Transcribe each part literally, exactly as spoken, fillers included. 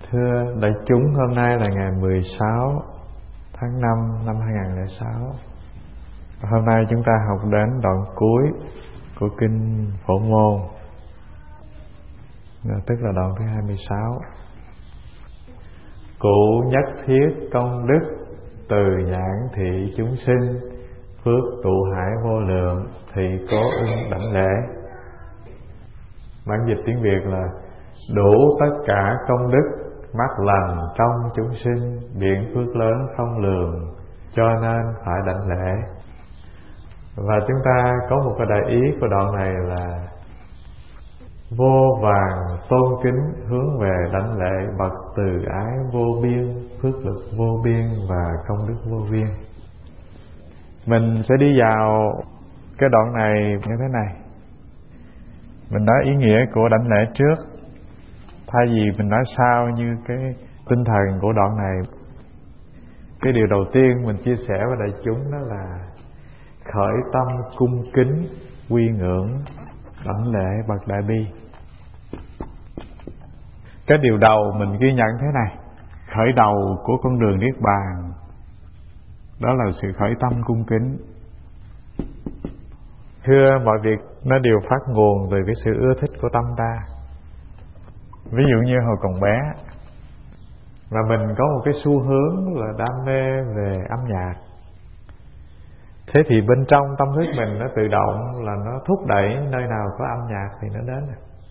Thưa đại chúng, hôm nay là ngày mười sáu tháng năm năm hai nghìn không trăm lẻ sáu. Hôm nay chúng ta học đến đoạn cuối của kinh Phổ Môn, tức là đoạn thứ hai mươi sáu. Cụ nhất thiết công đức, từ nhãn thị chúng sinh, phước tụ hải vô lượng, thì cố ưng đảnh lễ. Bản dịch tiếng Việt là đủ tất cả công đức, mắt lành trong chúng sinh, biển phước lớn không lường, cho nên phải đảnh lễ. Và chúng ta có một cái đại ý của đoạn này là vô vàng tôn kính hướng về đảnh lễ bậc từ ái vô biên, phước lực vô biên và công đức vô biên. Mình sẽ đi vào cái đoạn này như thế này. Mình nói ý nghĩa của đảnh lễ trước, thay vì mình nói sau như cái tinh thần của đoạn này. Cái điều đầu tiên mình chia sẻ với đại chúng đó là khởi tâm cung kính, quy ngưỡng, đảnh lễ bậc đại bi. Cái điều đầu mình ghi nhận thế này: khởi đầu của con đường niết bàn đó là sự khởi tâm cung kính. Thưa, mọi việc nó đều phát nguồn từ cái sự ưa thích của tâm ta. Ví dụ như hồi còn bé mà mình có một cái xu hướng là đam mê về âm nhạc, thế thì bên trong tâm thức mình nó tự động là nó thúc đẩy nơi nào có âm nhạc thì nó đến.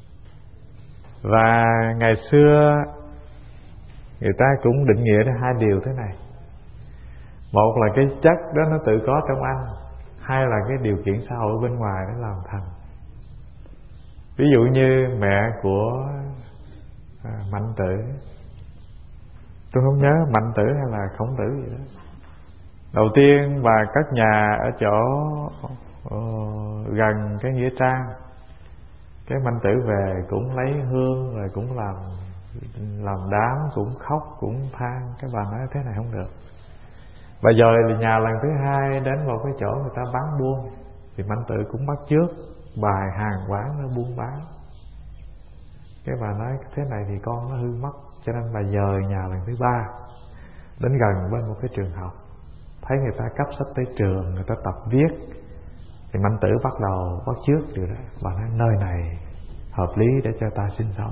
Và ngày xưa người ta cũng định nghĩa ra hai điều thế này: một là cái chất đó nó tự có trong anh, hai là cái điều kiện xã hội bên ngoài nó làm thành. Ví dụ như mẹ của à, Mạnh Tử, tôi không nhớ Mạnh Tử hay là Khổng Tử gì đó, đầu tiên bà cất nhà ở chỗ uh, gần cái nghĩa trang. Cái Mạnh Tử về cũng lấy hương rồi cũng làm làm đám, cũng khóc, cũng than. Cái bà nói thế này không được. Bà dời nhà lần thứ hai đến một cái chỗ người ta bán buôn, thì Mạnh Tử cũng bắt chước bài hàng quán nó buôn bán. Cái bà nói thế này thì con nó hư mất, cho nên bà dời nhà lần thứ ba đến gần bên một cái trường học. Thấy người ta cấp sách tới trường, người ta tập viết, thì Mạnh Tử bắt đầu bắt chước điều đó. Bà nói nơi này hợp lý để cho ta sinh sống.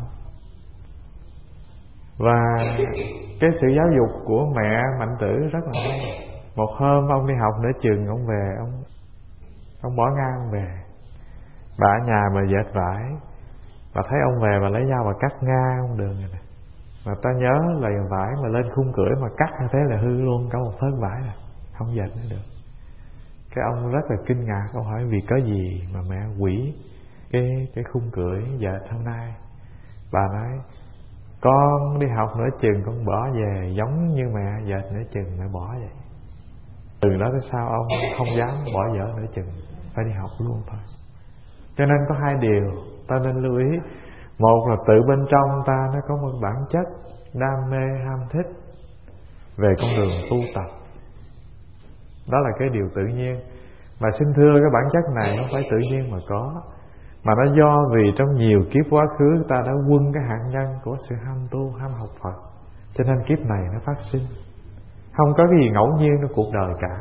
Và cái sự giáo dục của mẹ Mạnh Tử rất là hay. Một hôm ông đi học nửa chừng, ông về, ông ông bỏ ngang ông về. Bà ở nhà mà dệt vải, bà thấy ông về, bà lấy dao bà cắt ngang ông đường này nè. Mà ta nhớ là vải mà lên khung cửa mà cắt như thế là hư luôn cả một thớt vải rồi, không dệt nữa được. Cái ông rất là kinh ngạc, ông hỏi vì có gì mà mẹ hủy cái cái khung cửa dệt hôm nay. Bà nói con đi học nửa chừng con bỏ về, giống như mẹ dệt nửa chừng mẹ bỏ vậy. Từ đó tới sau ông không dám bỏ dở nửa chừng, phải đi học luôn thôi. Cho nên có hai điều ta nên lưu ý. Một là tự bên trong ta nó có một bản chất đam mê ham thích về con đường tu tập, đó là cái điều tự nhiên. Mà xin thưa, cái bản chất này không phải tự nhiên mà có, mà nó do vì trong nhiều kiếp quá khứ ta đã quân cái hạt nhân của sự ham tu, ham học Phật, cho nên kiếp này nó phát sinh. Không có cái gì ngẫu nhiên trong cuộc đời cả.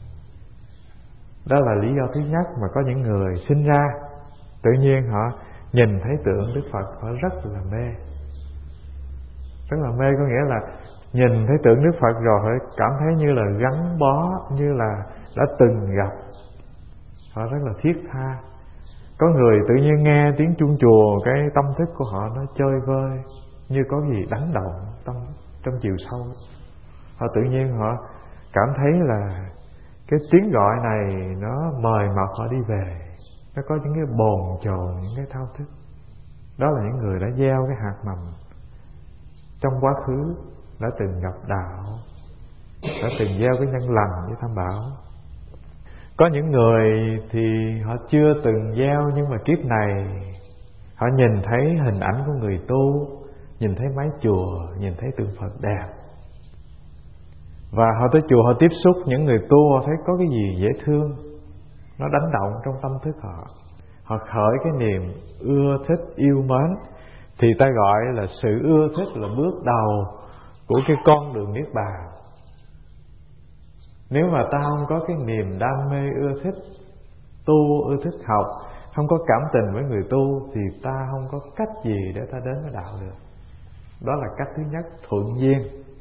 Đó là lý do thứ nhất mà có những người sinh ra tự nhiên họ nhìn thấy tượng Đức Phật họ rất là mê. Rất là mê có nghĩa là nhìn thấy tượng Đức Phật rồi họ cảm thấy như là gắn bó, như là đã từng gặp. Họ rất là thiết tha. Có người tự nhiên nghe tiếng chuông chùa, cái tâm thức của họ nó chơi vơi, như có gì đánh động tâm trong chiều sâu. Họ tự nhiên họ cảm thấy là cái tiếng gọi này nó mời mọc họ đi về. Nó có những cái bồn chồn, những cái thao thức. Đó là những người đã gieo cái hạt mầm trong quá khứ, đã từng gặp đạo, đã từng gieo cái nhân lành với tham bảo. Có những người thì họ chưa từng gieo, nhưng mà kiếp này họ nhìn thấy hình ảnh của người tu, nhìn thấy mái chùa, nhìn thấy tượng Phật đẹp, và họ tới chùa họ tiếp xúc những người tu, họ thấy có cái gì dễ thương, nó đánh động trong tâm thức họ. Họ khởi cái niềm ưa thích, yêu mến, thì ta gọi là sự ưa thích là bước đầu của cái con đường niết bàn. Nếu mà ta không có cái niềm đam mê ưa thích tu, ưa thích học, không có cảm tình với người tu, thì ta không có cách gì để ta đến với đạo được. Đó là cách thứ nhất, thuận duyên.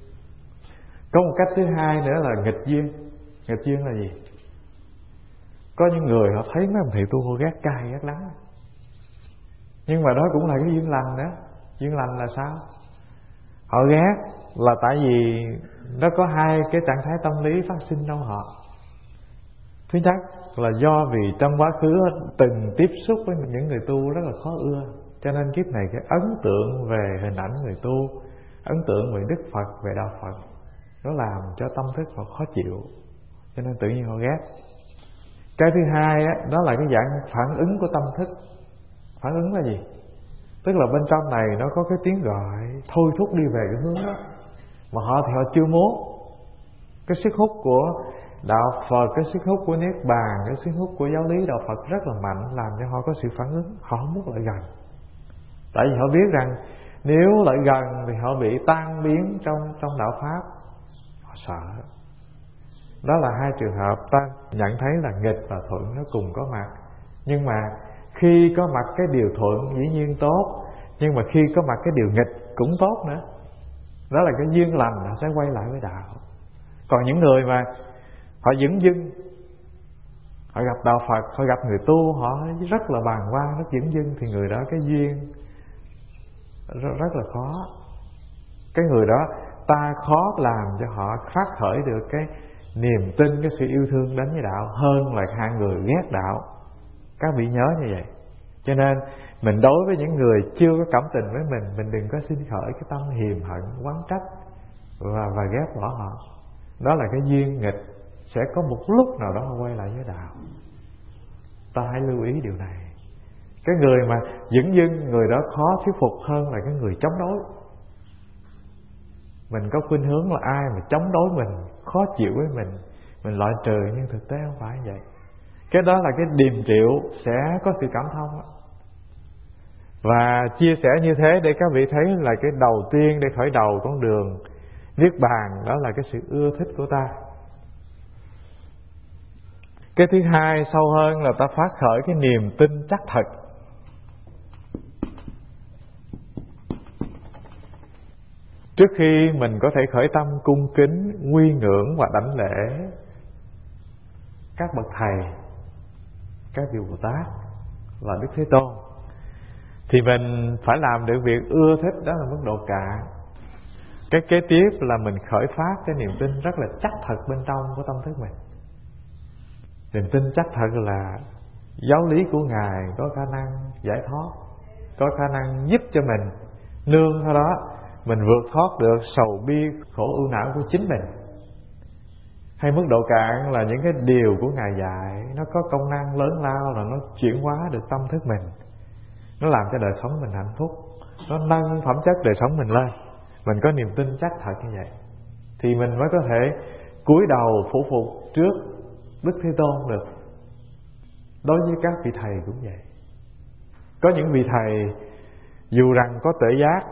Có một cách thứ hai nữa là nghịch duyên. Nghịch duyên là gì? Có những người họ thấy mấy ông thầy tu họ ghét cay ghét đắng, nhưng mà đó cũng là cái duyên lành đó. Duyên lành là sao? Họ ghét là tại vì nó có hai cái trạng thái tâm lý phát sinh trong họ. Thứ nhất là do vì trong quá khứ từng tiếp xúc với những người tu rất là khó ưa, cho nên kiếp này cái ấn tượng về hình ảnh người tu, ấn tượng về Đức Phật, về Đạo Phật, nó làm cho tâm thức họ khó chịu, cho nên tự nhiên họ ghét. Cái thứ hai á, đó là cái dạng phản ứng của tâm thức. Phản ứng là gì? Tức là bên trong này nó có cái tiếng gọi thôi thúc đi về cái hướng đó, mà họ thì họ chưa muốn. Cái sức hút của Đạo Phật, cái sức hút của Niết Bàn, cái sức hút của giáo lý Đạo Phật rất là mạnh, làm cho họ có sự phản ứng. Họ không muốn lại gần, tại vì họ biết rằng nếu lại gần thì họ bị tan biến trong trong đạo Pháp. Họ sợ. Đó là hai trường hợp ta nhận thấy là nghịch và thuận nó cùng có mặt. Nhưng mà khi có mặt cái điều thuận dĩ nhiên tốt, nhưng mà khi có mặt cái điều nghịch cũng tốt nữa. Đó là cái duyên lành, họ sẽ quay lại với đạo. Còn những người mà họ dửng dưng, họ gặp Đạo Phật, họ gặp người tu, họ rất là bàng quan, rất dửng dưng, thì người đó cái duyên rất, rất là khó. Cái người đó ta khó làm cho họ phát khởi được cái niềm tin, cái sự yêu thương đến với đạo, hơn là hai người ghét đạo. Các vị nhớ như vậy. Cho nên mình đối với những người chưa có cảm tình với mình, mình đừng có sinh khởi cái tâm hiềm hận, oán trách và, và ghét bỏ họ. Đó là cái duyên nghịch, sẽ có một lúc nào đó họ quay lại với đạo. Ta hãy lưu ý điều này. Cái người mà dửng dưng, người đó khó thuyết phục hơn là cái người chống đối. Mình có khuynh hướng là ai mà chống đối mình, khó chịu với mình, mình loại trừ, nhưng thực tế không phải như vậy. Cái đó là cái điềm triệu sẽ có sự cảm thông đó. Và chia sẻ như thế để các vị thấy là cái đầu tiên để khởi đầu con đường Niết Bàn, đó là cái sự ưa thích của ta. Cái thứ hai sâu hơn là ta phát khởi cái niềm tin chắc thật. Trước khi mình có thể khởi tâm cung kính, quy ngưỡng và đảnh lễ các bậc thầy, các vị Bồ Tát và Đức Thế Tôn, thì mình phải làm được việc ưa thích, đó là mức độ cạn. Cái kế tiếp là mình khởi phát cái niềm tin rất là chắc thật bên trong của tâm thức mình. Niềm tin chắc thật là giáo lý của Ngài có khả năng giải thoát, có khả năng giúp cho mình nương theo đó mình vượt thoát được sầu bi, khổ ưu não của chính mình. Hay mức độ cạn là những cái điều của Ngài dạy nó có công năng lớn lao, là nó chuyển hóa được tâm thức mình, nó làm cho đời sống mình hạnh phúc, nó nâng phẩm chất đời sống mình lên. Mình có niềm tin chắc thật như vậy thì mình mới có thể cúi đầu phủ phục trước Đức Thế Tôn được. Đối với các vị thầy cũng vậy. Có những vị thầy dù rằng có tuệ giác,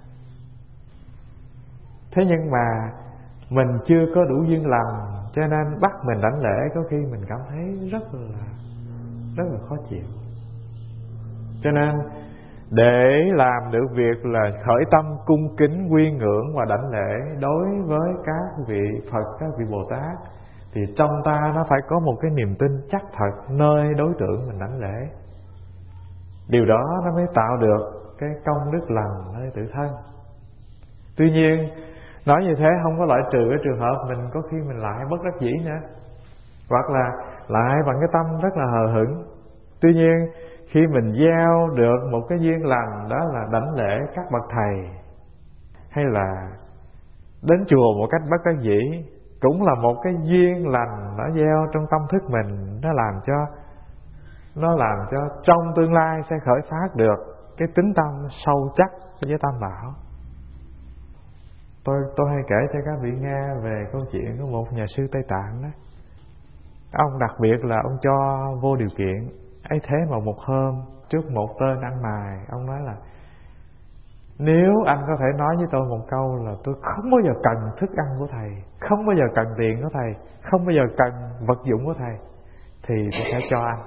thế nhưng mà mình chưa có đủ duyên lành, cho nên bắt mình đảnh lễ có khi mình cảm thấy rất là rất là khó chịu. Cho nên để làm được việc là khởi tâm cung kính, quy ngưỡng và đảnh lễ đối với các vị Phật, các vị Bồ Tát, thì trong ta nó phải có một cái niềm tin chắc thật nơi đối tượng mình đảnh lễ. Điều đó nó mới tạo được cái công đức lành nơi tự thân. Tuy nhiên nói như thế không có loại trừ cái trường hợp mình có khi mình lại bất đắc dĩ nữa, hoặc là lại bằng cái tâm rất là hờ hững. Tuy nhiên khi mình gieo được một cái duyên lành, đó là đảnh lễ các bậc thầy, hay là đến chùa một cách bất đắc dĩ, cũng là một cái duyên lành nó gieo trong tâm thức mình, nó làm cho nó làm cho trong tương lai sẽ khởi phát được cái tính tâm sâu chắc với Tam Bảo. Tôi tôi hay kể cho các vị nghe về câu chuyện của một nhà sư Tây Tạng đó. Ông đặc biệt là ông cho vô điều kiện. Ấy thế mà một hôm trước một tên ăn mày, ông nói là Nếu anh có thể nói với tôi một câu là tôi không bao giờ cần thức ăn của thầy, không bao giờ cần tiền của thầy, không bao giờ cần vật dụng của thầy, thì tôi sẽ cho anh.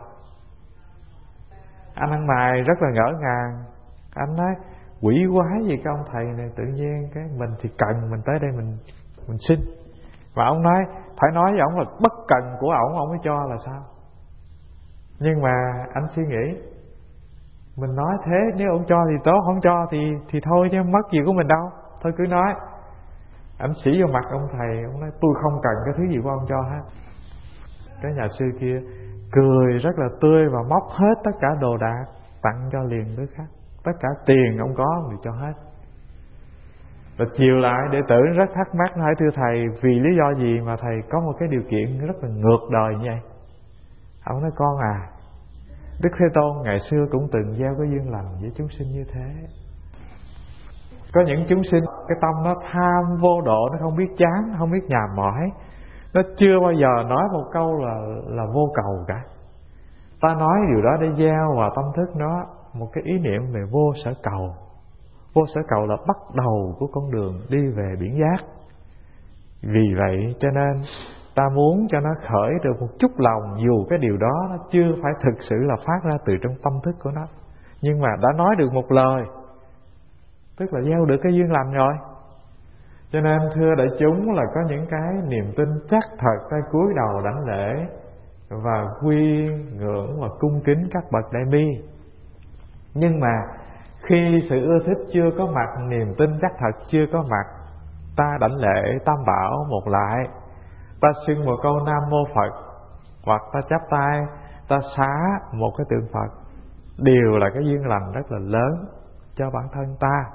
Anh ăn mày rất là ngỡ ngàng. Anh nói quỷ quái gì cái ông thầy này, tự nhiên cái mình thì cần, mình tới đây mình mình xin. Và ông nói phải nói với ông là bất cần của ổng ông mới cho là sao. Nhưng mà anh suy nghĩ, mình nói thế, nếu ông cho thì tốt, không cho thì thì thôi chứ mất gì của mình đâu. Thôi cứ nói. Anh chỉ vô mặt ông thầy, ông nói tôi không cần cái thứ gì của ông cho hết. Cái nhà sư kia cười rất là tươi và móc hết tất cả đồ đạc tặng cho liền đứa khác. Tất cả tiền ông có ông thì cho hết. Và chiều lại đệ tử rất thắc mắc, hỏi thưa thầy, vì lý do gì mà thầy có một cái điều kiện rất là ngược đời như vậy? Ông nói con à, Đức Thế Tôn ngày xưa cũng từng gieo cái duyên lành với chúng sinh như thế. Có những chúng sinh cái tâm nó tham vô độ, nó không biết chán, không biết nhàm mỏi, nó chưa bao giờ nói một câu là là vô cầu cả. Ta nói điều đó để gieo vào tâm thức nó một cái ý niệm về vô sở cầu. Vô sở cầu là bắt đầu của con đường đi về biển giác. Vì vậy cho nên ta muốn cho nó khởi được một chút lòng, dù cái điều đó nó chưa phải thực sự là phát ra từ trong tâm thức của nó, nhưng mà đã nói được một lời, tức là gieo được cái duyên lành rồi. Cho nên thưa đại chúng là có những cái niềm tin chắc thật, ta cúi đầu đảnh lễ và quy ngưỡng và cung kính các bậc đại bi. Nhưng mà khi sự ưa thích chưa có mặt, niềm tin chắc thật chưa có mặt, ta đảnh lễ tam bảo một lại, ta xưng một câu Nam Mô Phật, hoặc ta chắp tay, ta xá một cái tượng Phật, đều là cái duyên lành rất là lớn cho bản thân ta.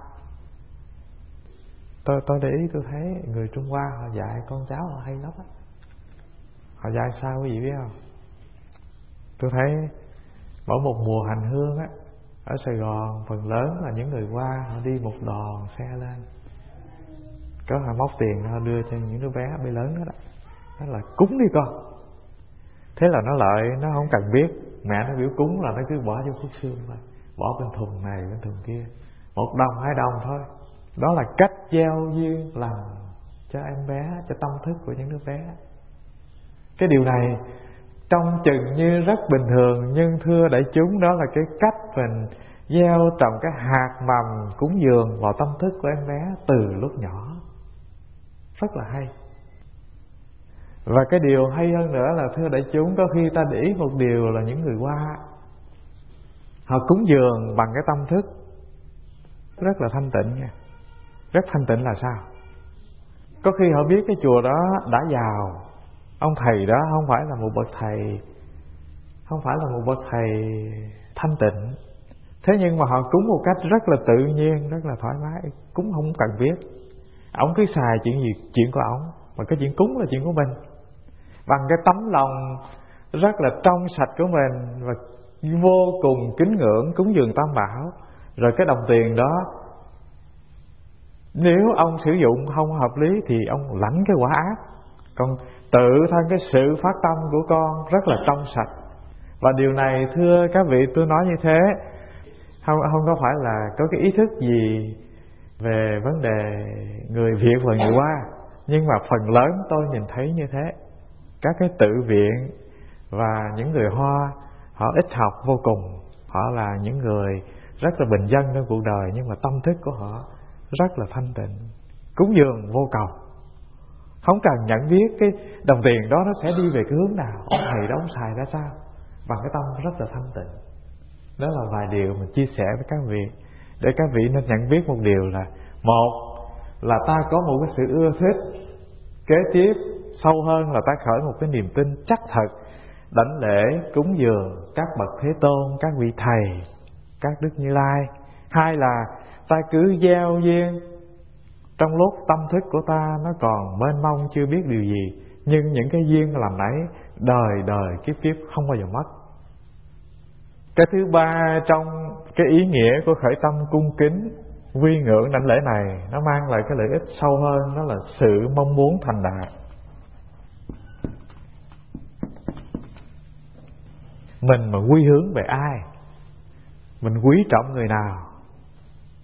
Tôi tôi để ý tôi thấy người Trung Hoa họ dạy con cháu họ hay lắm á. Họ dạy sao quý vị biết không? Tôi thấy mỗi một mùa hành hương á, ở Sài Gòn phần lớn là những người Hoa họ đi một đoàn xe lên, có họ móc tiền họ đưa cho những đứa bé bé lớn đó, đó. Đó là cúng đi con. Thế là nó lợi, nó không cần biết. Mẹ nó biểu cúng là nó cứ bỏ vô phước xương thôi, bỏ bên thùng này bên thùng kia, một đồng hai đồng thôi. Đó là cách gieo duyên lành cho em bé, cho tâm thức của những đứa bé. Cái điều này trông chừng như rất bình thường, nhưng thưa đại chúng, đó là cái cách mình gieo trồng cái hạt mầm cúng dường vào tâm thức của em bé từ lúc nhỏ. Rất là hay. Và cái điều hay hơn nữa là thưa đại chúng, có khi ta để ý một điều là những người Hoa họ cúng dường bằng cái tâm thức rất là thanh tịnh nha. Rất thanh tịnh là sao? Có khi họ biết cái chùa đó đã giàu, ông thầy đó không phải là một bậc thầy, không phải là một bậc thầy thanh tịnh. Thế nhưng mà họ cúng một cách rất là tự nhiên, rất là thoải mái, cúng không cần biết. Ông cứ xài chuyện gì chuyện của ông, mà cái chuyện cúng là chuyện của mình. Bằng cái tấm lòng rất là trong sạch của mình và vô cùng kính ngưỡng cúng dường tam bảo, rồi cái đồng tiền đó nếu ông sử dụng không hợp lý thì ông lãnh cái quả ác. Còn tự thân cái sự phát tâm của con rất là trong sạch. Và điều này thưa các vị, tôi nói như thế không, không có phải là có cái ý thức gì về vấn đề người Việt và người Hoa, nhưng mà phần lớn tôi nhìn thấy như thế. Các cái tự viện và những người Hoa họ ít học vô cùng, họ là những người rất là bình dân trong cuộc đời, nhưng mà tâm thức của họ rất là thanh tịnh, cúng dường vô cầu, không cần nhận biết cái đồng tiền đó nó sẽ đi về cái hướng nào, ông thầy đó ông xài ra sao, bằng cái tâm rất là thanh tịnh. Đó là vài điều mình chia sẻ với các vị, để các vị nên nhận biết một điều là: một là ta có một cái sự ưa thích, kế tiếp sâu hơn là ta khởi một cái niềm tin chắc thật, đảnh lễ cúng dường các bậc Thế Tôn, các vị thầy, các Đức Như Lai. Hai là ta cứ gieo duyên trong lúc tâm thức của ta nó còn mênh mông chưa biết điều gì, nhưng những cái duyên làm nấy đời đời kiếp kiếp không bao giờ mất. Cái thứ ba trong cái ý nghĩa của khởi tâm cung kính quy ngưỡng đảnh lễ này, nó mang lại cái lợi ích sâu hơn, đó là sự mong muốn thành đạt. Mình mà quy hướng về ai, mình quý trọng người nào,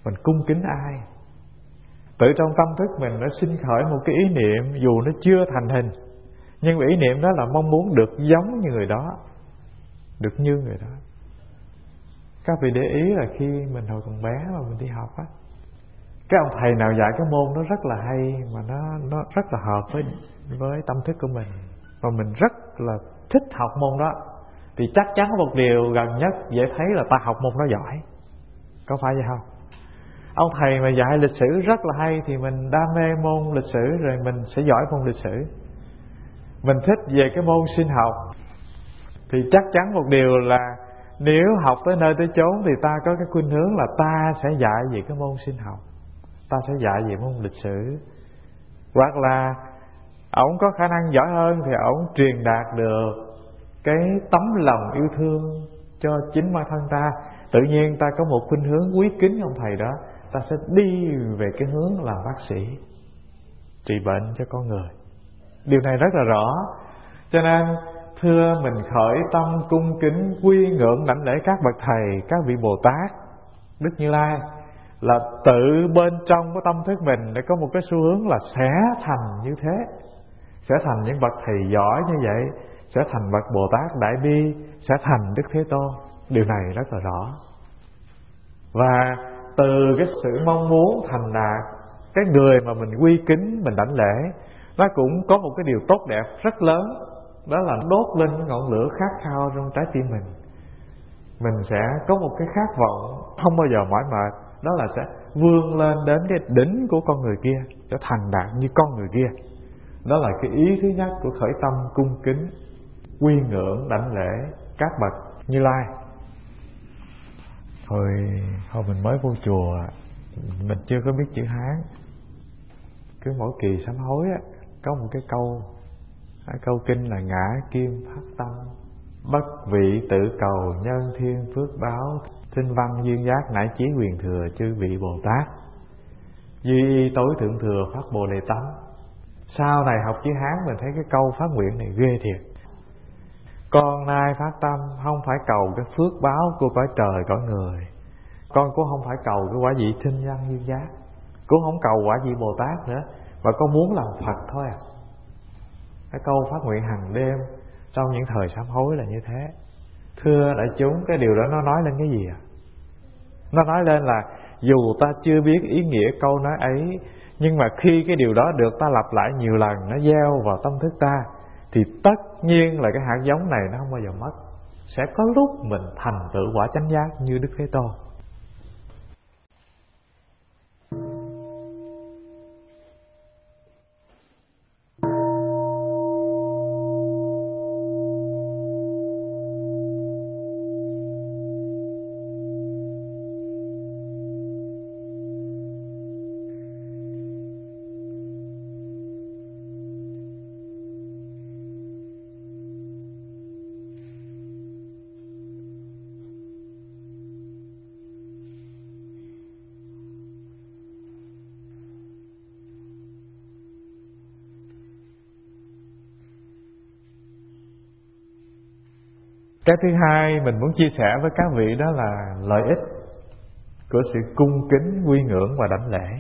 mình cung kính ai. Tự trong tâm thức mình nó sinh khởi một cái ý niệm, dù nó chưa thành hình, nhưng mà ý niệm đó là mong muốn được giống như người đó, được như người đó. Các vị để ý là khi mình hồi còn bé mà mình đi học á, cái ông thầy nào dạy cái môn đó rất là hay, mà nó nó rất là hợp với với tâm thức của mình, và mình rất là thích học môn đó, thì chắc chắn một điều gần nhất dễ thấy là ta học môn đó giỏi. Có phải vậy không? Ông thầy mà dạy lịch sử rất là hay thì mình đam mê môn lịch sử, rồi mình sẽ giỏi môn lịch sử. Mình thích về cái môn sinh học thì chắc chắn một điều là nếu học tới nơi tới chốn thì ta có cái khuynh hướng là ta sẽ dạy về cái môn sinh học, ta sẽ dạy về môn lịch sử. Hoặc là ổng có khả năng giỏi hơn thì ổng truyền đạt được cái tấm lòng yêu thương cho chính bản thân ta. Tự nhiên ta có một khuynh hướng quý kính ông thầy đó, ta sẽ đi về cái hướng làm bác sĩ, trị bệnh cho con người. Điều này rất là rõ. Cho nên thưa mình khởi tâm cung kính quy ngưỡng đảnh lễ các bậc thầy, các vị Bồ Tát, Đức Như Lai, là tự bên trong của tâm thức mình đã có một cái xu hướng là sẽ thành như thế, sẽ thành những bậc thầy giỏi như vậy, sẽ thành bậc Bồ Tát Đại Bi, sẽ thành Đức Thế Tôn. Điều này rất là rõ. Và từ cái sự mong muốn thành đạt, cái người mà mình quy kính, mình đảnh lễ, nó cũng có một cái điều tốt đẹp rất lớn, đó là đốt lên cái ngọn lửa khát khao trong trái tim mình. Mình sẽ có một cái khát vọng không bao giờ mỏi mệt, đó là sẽ vươn lên đến cái đỉnh của con người kia, để thành đạt như con người kia. Đó là cái ý thứ nhất của khởi tâm cung kính quy ngưỡng đảnh lễ các bậc Như Lai. Hồi hồi mình mới vô chùa, mình chưa có biết chữ Hán, cứ mỗi kỳ sám hối á, có một cái câu, cái câu kinh là ngã kim phát tâm, bất vị tự cầu nhân thiên phước báo, thinh văn duyên giác nải chí quyền thừa chư vị Bồ Tát, duy tối thượng thừa phát bồ đề tánh. Sau này học chữ Hán mình thấy cái câu phát nguyện này ghê thiệt. Con nay phát tâm không phải cầu cái phước báo của cõi trời cõi người, con cũng không phải cầu cái quả vị thinh văn duyên giác, cũng không cầu quả vị Bồ Tát nữa, mà con muốn làm Phật thôi à. Cái câu phát nguyện hàng đêm trong những thời sám hối là như thế. Thưa đại chúng, cái điều đó nó nói lên cái gì à? Nó nói lên là dù ta chưa biết ý nghĩa câu nói ấy, nhưng mà khi cái điều đó được ta lặp lại nhiều lần, nó gieo vào tâm thức ta, thì tất nhiên là cái hạt giống này nó không bao giờ mất. Sẽ có lúc mình thành tựu quả chánh giác như Đức Thế Tôn. Cái thứ hai mình muốn chia sẻ với các vị đó là lợi ích của sự cung kính, quy ngưỡng và đảnh lễ.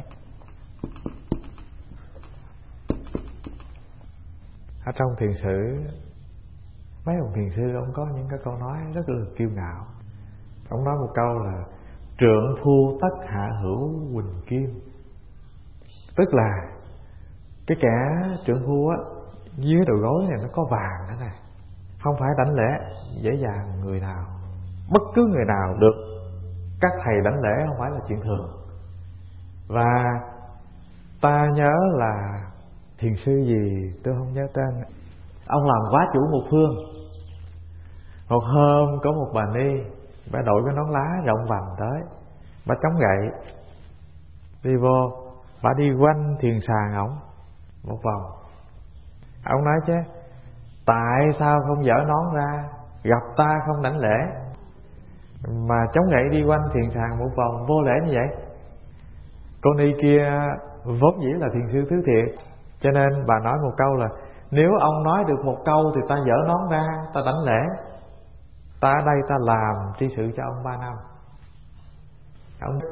Ở trong thiền sử, mấy ông thiền sư ông có những cái câu nói rất là kiêu ngạo. Ông nói một câu là trượng phu tất hạ hữu huỳnh kim, tức là cái kẻ trượng phu á, dưới đầu gối này nó có vàng thế này, không phải đảnh lễ dễ dàng người nào, bất cứ người nào được các thầy đảnh lễ không phải là chuyện thường. Và ta nhớ là thiền sư gì tôi không nhớ tên, ông làm quá chủ một phương. Một hôm có một bà ni, bà đội cái nón lá rộng vành tới, bà chống gậy đi vô, bà đi quanh thiền sàn ổng một vòng. Ông nói chứ tại sao không dỡ nón ra, gặp ta không đảnh lễ, mà chống gậy đi quanh thiền sàn một vòng vô lễ như vậy. Cô ni kia vốn dĩ là thiền sư thứ thiệt, cho nên bà nói một câu là nếu ông nói được một câu thì ta dỡ nón ra, ta đảnh lễ. Ta ở đây ta làm tri sự cho ông ba năm. Ông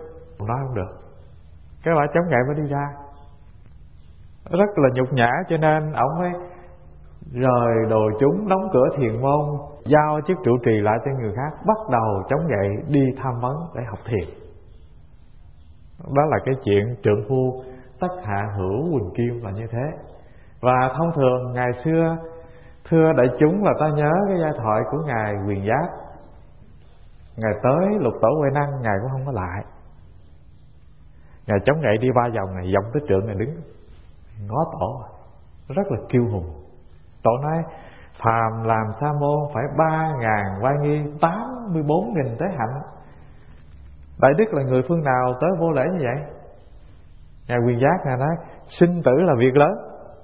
nói không được. Cái bà chống gậy mới đi ra, rất là nhục nhã, cho nên ổng mới rời đồ chúng, đóng cửa thiền môn, giao chức trụ trì lại cho người khác, bắt đầu chống gậy đi tham vấn để học thiền. Đó là cái chuyện trượng phu tất hạ hữu Quỳnh Kim là như thế. Và thông thường ngày xưa, thưa đại chúng, là ta nhớ cái giai thoại của ngài Quyền Giác. Ngài tới Lục Tổ Huệ Năng, ngài cũng không có lại. Ngài chống gậy đi ba vòng, ngài dòng tới trượng, ngài đứng ngó tổ, rất là kiêu hùng. Tổ nói: phàm làm sa môn phải ba ngàn oai nghi, tám mươi bốn nghìn tế hạnh. Đại đức là người phương nào tới vô lễ như vậy? Ngài Quyền Giác ngài nói: sinh tử là việc lớn.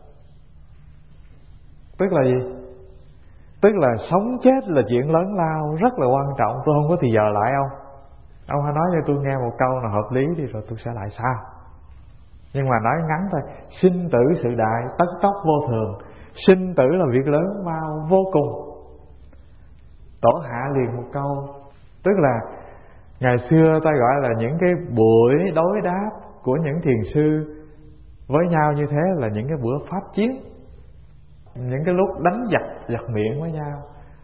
Tức là gì? Tức là sống chết là chuyện lớn lao, rất là quan trọng. Tôi không có thì giờ lại ông Ông hãy nói cho tôi nghe một câu nào hợp lý đi, rồi tôi sẽ lại sao. Nhưng mà nói ngắn thôi: sinh tử sự đại, tất tốc vô thường. Sinh tử là việc lớn mau vô cùng. Tổ hạ liền một câu. Tức là ngày xưa ta gọi là những cái buổi đối đáp của những thiền sư với nhau như thế là những cái bữa pháp chiến, những cái lúc đánh giặc giặc miệng với nhau.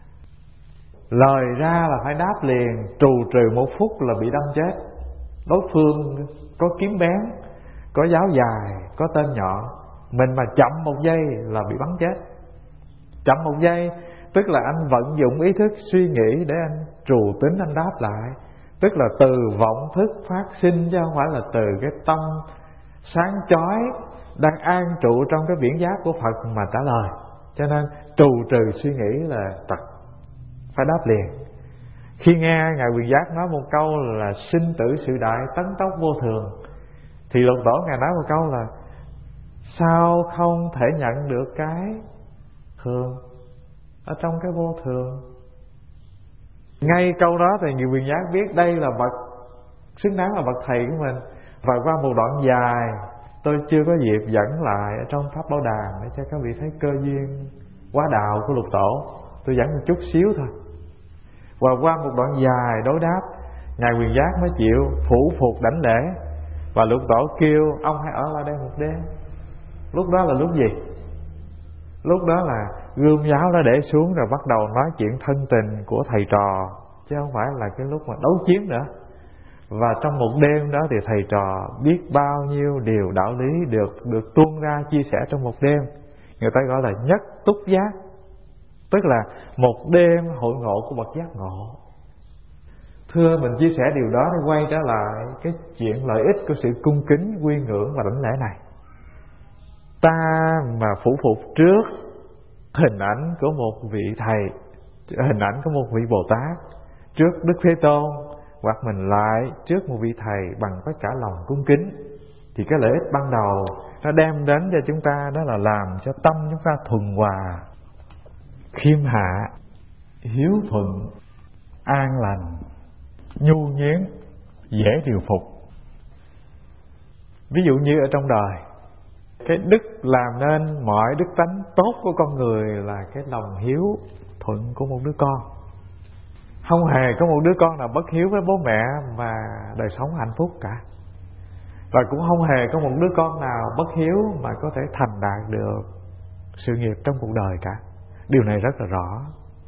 Lời ra là phải đáp liền, trù trừ một phút là bị đâm chết. Đối phương có kiếm bén, có giáo dài, có tên nhọn, mình mà chậm một giây là bị bắn chết. Chậm một giây tức là anh vận dụng ý thức suy nghĩ để anh trù tính, anh đáp lại. Tức là từ vọng thức phát sinh, chứ không phải là từ cái tâm sáng chói đang an trụ trong cái biển giác của Phật mà trả lời. Cho nên trù trừ suy nghĩ là tật, phải đáp liền. Khi nghe ngài Quyền Giác nói một câu là sinh tử sự đại, tấn tốc vô thường, thì Lục Tổ ngài nói một câu là sao không thể nhận được cái thường ở trong cái vô thường. Ngay câu đó thì người Quyền Giác biết đây là bậc xứng đáng là bậc thầy của mình. Và qua một đoạn dài tôi chưa có dịp dẫn lại ở trong Pháp Bảo Đàn để cho các vị thấy cơ duyên quá đạo của Lục Tổ. Tôi dẫn một chút xíu thôi. Và qua một đoạn dài đối đáp, ngài Quyền Giác mới chịu phủ phục đảnh lễ. Và Lục Tổ kêu ông hãy ở lại đây một đêm. Lúc đó là lúc gì? Lúc đó là gươm giáo đã để xuống, rồi bắt đầu nói chuyện thân tình của thầy trò, chứ không phải là cái lúc mà đấu chiến nữa. Và trong một đêm đó thì thầy trò biết bao nhiêu điều đạo lý được được tuôn ra chia sẻ trong một đêm. Người ta gọi là nhất túc giác, tức là một đêm hội ngộ của bậc giác ngộ. Thưa, mình chia sẻ điều đó để quay trở lại cái chuyện lợi ích của sự cung kính, quy ngưỡng và đảnh lễ này. Ta mà phủ phục trước hình ảnh của một vị thầy, hình ảnh của một vị Bồ Tát, trước Đức Thế Tôn, hoặc mình lại trước một vị thầy bằng tất cả lòng cung kính, thì cái lợi ích ban đầu nó đem đến cho chúng ta đó là làm cho tâm chúng ta thuần hòa, khiêm hạ, hiếu thuận, an lành, nhu nhuyễn, dễ điều phục. Ví dụ như ở trong đời, cái đức làm nên mọi đức tánh tốt của con người là cái lòng hiếu thuận của một đứa con. Không hề có một đứa con nào bất hiếu với bố mẹ mà đời sống hạnh phúc cả. Và cũng không hề có một đứa con nào bất hiếu mà có thể thành đạt được sự nghiệp trong cuộc đời cả. Điều này rất là rõ.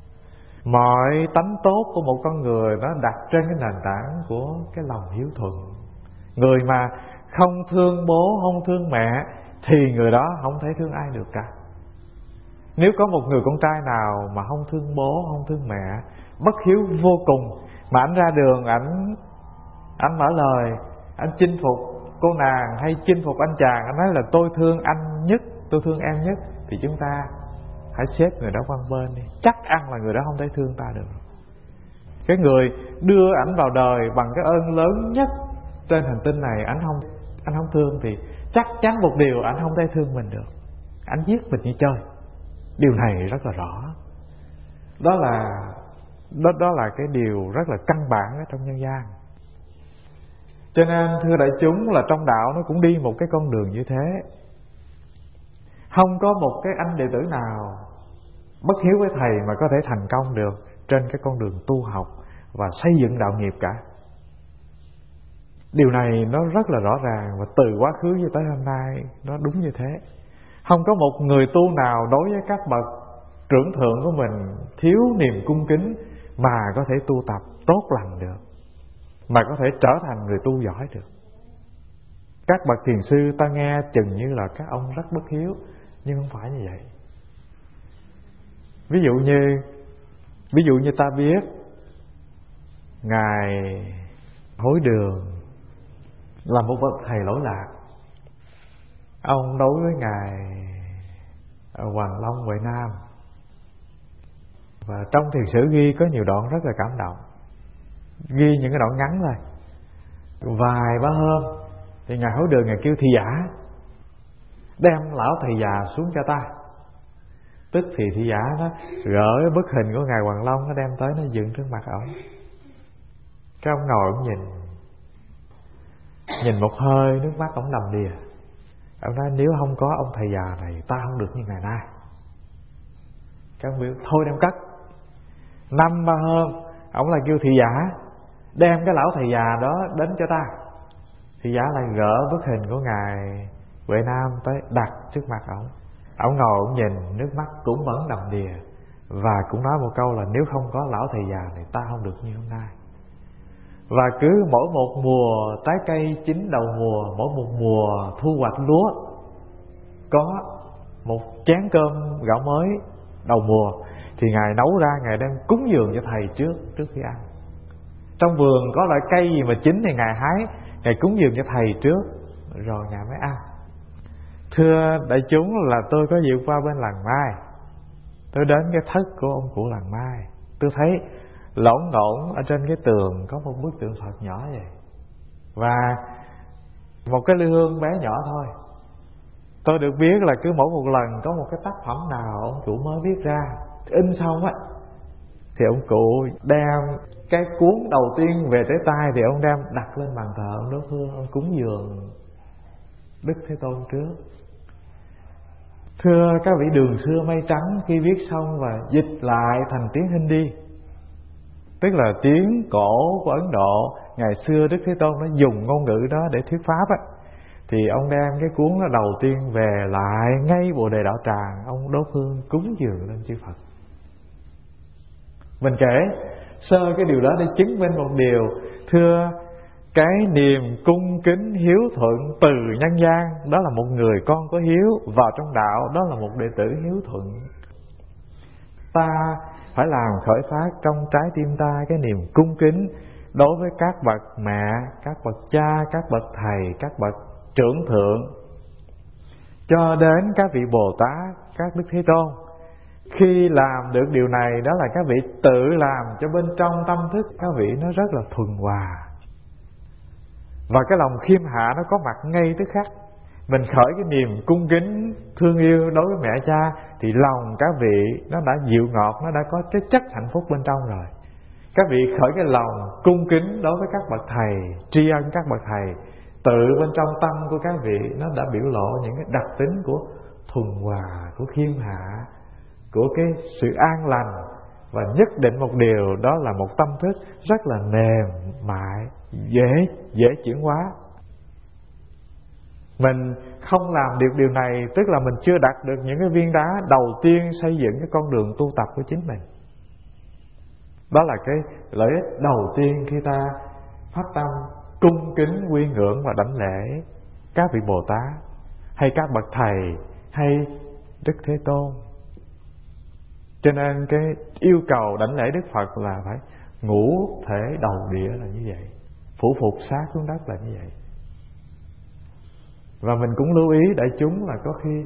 Mọi tánh tốt của một con người nó đặt trên cái nền tảng của cái lòng hiếu thuận. Người mà không thương bố, không thương mẹ thì người đó không thể thương ai được cả. Nếu có một người con trai nào mà không thương bố, không thương mẹ, bất hiếu vô cùng, mà anh ra đường ảnh anh mở lời, anh chinh phục cô nàng hay chinh phục anh chàng, anh nói là tôi thương anh nhất, tôi thương em nhất, thì chúng ta hãy xếp người đó qua bên đi. Chắc ăn là người đó không thể thương ta được. Cái người đưa ảnh vào đời bằng cái ơn lớn nhất trên hành tinh này, anh không anh không thương thì chắc chắn một điều, anh không thể thương mình được. Anh giết mình như chơi. Điều này rất là rõ. Đó là đó, đó là cái điều rất là căn bản ở trong nhân gian. Cho nên thưa đại chúng, là trong đạo nó cũng đi một cái con đường như thế. Không có một cái anh đệ tử nào bất hiếu với thầy mà có thể thành công được trên cái con đường tu học và xây dựng đạo nghiệp cả. Điều này nó rất là rõ ràng, và từ quá khứ cho tới hôm nay nó đúng như thế. Không có một người tu nào đối với các bậc trưởng thượng của mình thiếu niềm cung kính mà có thể tu tập tốt lành được, mà có thể trở thành người tu giỏi được. Các bậc thiền sư ta nghe chừng như là các ông rất bất hiếu, nhưng không phải như vậy. Ví dụ như Ví dụ như ta biết Ngài Hối Đường là một bậc thầy lỗi lạc. Ông đối với Ngài Hoàng Long Huệ Nam, và trong thiền sử ghi có nhiều đoạn rất là cảm động. Ghi những cái đoạn ngắn thôi, vài ba hôm thì Ngài Hối Đường Ngài kêu thị giả đem lão thầy già xuống cho ta. Tức thì thị giả nó gỡ cái bức hình của Ngài Hoàng Long, nó đem tới nó dựng trước mặt ổng. Cái ông ngồi ổng nhìn Nhìn một hơi nước mắt ổng đầm đìa. Ông nói nếu không có ông thầy già này ta không được như ngày nay. Cái ông biểu thôi đem cất. Năm ba hôm ổng lại kêu thị giả đem cái lão thầy già đó đến cho ta. Thị giả lại gỡ bức hình của Ngài Huệ Nam tới đặt trước mặt ổng. Ổng ngồi ổng nhìn nước mắt cũng vẫn đầm đìa, và cũng nói một câu là nếu không có lão thầy già này ta không được như hôm nay. Và cứ mỗi một mùa trái cây chín đầu mùa, mỗi một mùa thu hoạch lúa, có một chén cơm gạo mới đầu mùa thì Ngài nấu ra, Ngài đem cúng dường cho thầy trước trước khi ăn. Trong vườn có loại cây gì mà chín thì Ngài hái, Ngài cúng dường cho thầy trước rồi Ngài mới ăn. Thưa đại chúng là tôi có dịp qua bên làng Mai, tôi đến cái thất của ông cụ làng Mai, tôi thấy lỗn ngỗn ở trên cái tường có một bức tượng Phật nhỏ vậy, và một cái lư hương bé nhỏ thôi. Tôi được biết là cứ mỗi một lần có một cái tác phẩm nào ông cụ mới viết ra, in xong á, thì ông cụ đem cái cuốn đầu tiên về tới tay thì ông đem đặt lên bàn thờ, ông đốt hương, ông cúng dường Đức Thế Tôn trước. Thưa các vị, đường xưa mây trắng khi viết xong và dịch lại thành tiếng Hindi, tức là tiếng cổ của Ấn Độ, ngày xưa Đức Thế Tôn nó dùng ngôn ngữ đó để thuyết pháp á, thì ông đem cái cuốn đó đầu tiên về lại ngay Bồ Đề Đạo Tràng, ông đốt hương cúng dường lên chư Phật. Mình kể sơ cái điều đó để chứng minh một điều. Thưa, cái niềm cung kính hiếu thuận từ nhân gian, đó là một người con có hiếu vào trong đạo, đó là một đệ tử hiếu thuận. Ta phải làm khởi phát trong trái tim ta cái niềm cung kính đối với các bậc mẹ, các bậc cha, các bậc thầy, các bậc trưởng thượng, cho đến các vị Bồ Tát, các Đức Thế Tôn. Khi làm được điều này, đó là các vị tự làm cho bên trong tâm thức các vị nó rất là thuần hòa, và cái lòng khiêm hạ nó có mặt ngay tức khắc. Mình khởi cái niềm cung kính thương yêu đối với mẹ cha thì lòng các vị nó đã dịu ngọt, nó đã có cái chất hạnh phúc bên trong rồi. Các vị khởi cái lòng cung kính đối với các bậc thầy, tri ân các bậc thầy, tự bên trong tâm của các vị nó đã biểu lộ những cái đặc tính của thuần hòa, của khiêm hạ, của cái sự an lành. Và nhất định một điều, đó là một tâm thức rất là mềm mại, dễ dễ chuyển hóa. Mình không làm được điều này, tức là mình chưa đặt được những cái viên đá đầu tiên xây dựng cái con đường tu tập của chính mình. Đó là cái lợi ích đầu tiên khi ta phát tâm cung kính quy ngưỡng và đảnh lễ các vị Bồ Tát, hay các bậc thầy, hay Đức Thế Tôn. Cho nên cái yêu cầu đảnh lễ Đức Phật là phải ngũ thể đầu địa là như vậy, phủ phục sát xuống đất là như vậy. Và mình cũng lưu ý đại chúng là có khi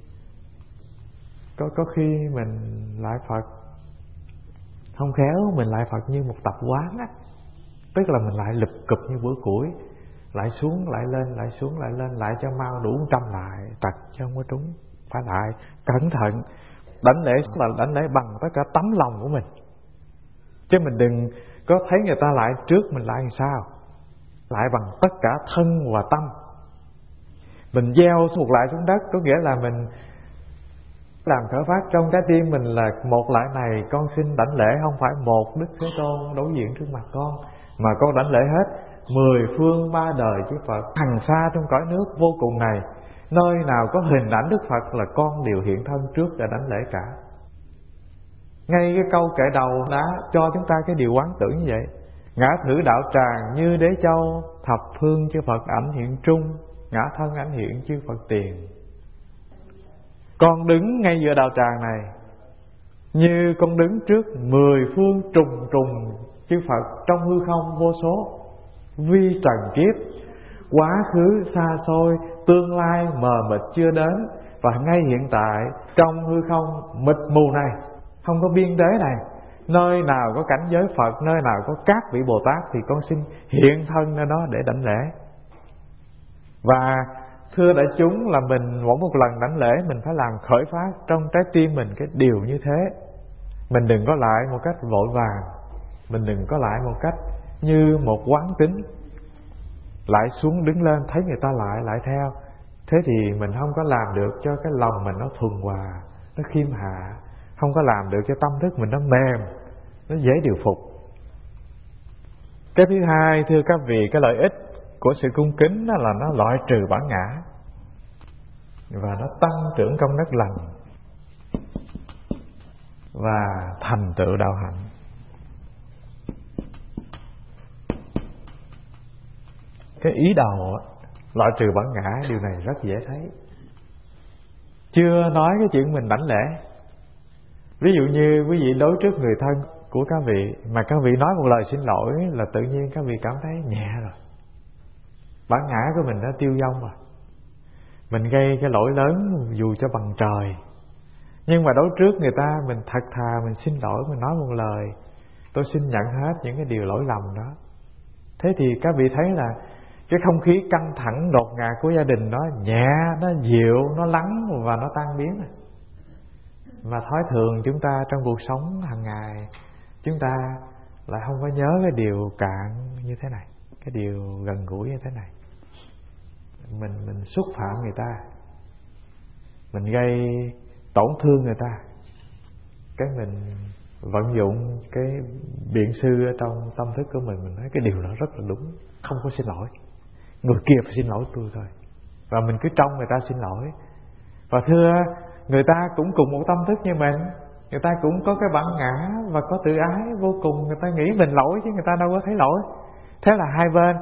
có có khi mình lại Phật không khéo, mình lại Phật như một tập quán á, tức là mình lại lụp cụp như bữa củi, lại xuống lại lên, lại xuống lại lên, lại cho mau đủ một trăm lại, tật chứ không có trúng. Phải lại cẩn thận. Đảnh lễ là đảnh lễ bằng tất cả tấm lòng của mình, chứ mình đừng có thấy người ta lại trước mình lại làm sao, lại bằng tất cả thân và tâm. Mình gieo một lại xuống đất, có nghĩa là mình làm khởi phát trong trái tim mình là một lại này con xin đảnh lễ không phải một Đức Thế Tôn đối diện trước mặt con, mà con đảnh lễ hết mười phương ba đời chư Phật hằng xa trong cõi nước vô cùng này, nơi nào có hình ảnh Đức Phật là con đều hiện thân trước để đảnh lễ cả. Ngay cái câu kệ đầu đã cho chúng ta cái điều quán tưởng như vậy. Ngã thử đạo tràng như đế châu, thập phương chư Phật ảnh hiện trung, ngã thân ảnh hiện chư Phật tiền. Con đứng ngay giữa đạo tràng này, như con đứng trước mười phương trùng trùng chư Phật trong hư không vô số, vi trần kiếp, quá khứ xa xôi, tương lai mờ mịt chưa đến, và ngay hiện tại trong hư không mịt mù này, không có biên đế này, nơi nào có cảnh giới Phật, nơi nào có các vị Bồ Tát thì con xin hiện thân nơi đó để đảnh lễ. Và thưa đại chúng, là mình mỗi một lần đảnh lễ mình phải làm khởi phát trong trái tim mình cái điều như thế. Mình đừng có lại một cách vội vàng, mình đừng có lại một cách như một quán tính, lại xuống đứng lên thấy người ta lại lại theo. Thế thì mình không có làm được cho cái lòng mình nó thuần hòa, nó khiêm hạ, không có làm được cho tâm thức mình nó mềm, nó dễ điều phục. Cái thứ hai, thưa các vị, cái lợi ích của sự cung kính đó là nó loại trừ bản ngã và nó tăng trưởng công đức lành và thành tựu đạo hạnh. Cái ý đầu loại trừ bản ngã, điều này rất dễ thấy. Chưa nói cái chuyện mình đảnh lễ. Ví dụ như quý vị đối trước người thân của các vị mà các vị nói một lời xin lỗi là tự nhiên các vị cảm thấy nhẹ rồi. Bản ngã của mình đã tiêu vong rồi. Mình gây cái lỗi lớn dù cho bằng trời, nhưng mà đối trước người ta mình thật thà mình xin lỗi, mình nói một lời tôi xin nhận hết những cái điều lỗi lầm đó. Thế thì các vị thấy là cái không khí căng thẳng đột ngạt của gia đình nó nhẹ, nó dịu, nó lắng và nó tan biến. Mà thói thường chúng ta trong cuộc sống hàng ngày, chúng ta lại không có nhớ cái điều cạn như thế này, cái điều gần gũi như thế này. Mình mình xúc phạm người ta, mình gây tổn thương người ta, cái mình vận dụng cái biện sư ở trong tâm thức của mình, mình nói cái điều đó rất là đúng, không có xin lỗi, người kia phải xin lỗi tôi thôi. Và mình cứ trông người ta xin lỗi. Và thưa, người ta cũng cùng một tâm thức như mình, người ta cũng có cái bản ngã và có tự ái vô cùng. Người ta nghĩ mình lỗi chứ người ta đâu có thấy lỗi. Thế là hai bên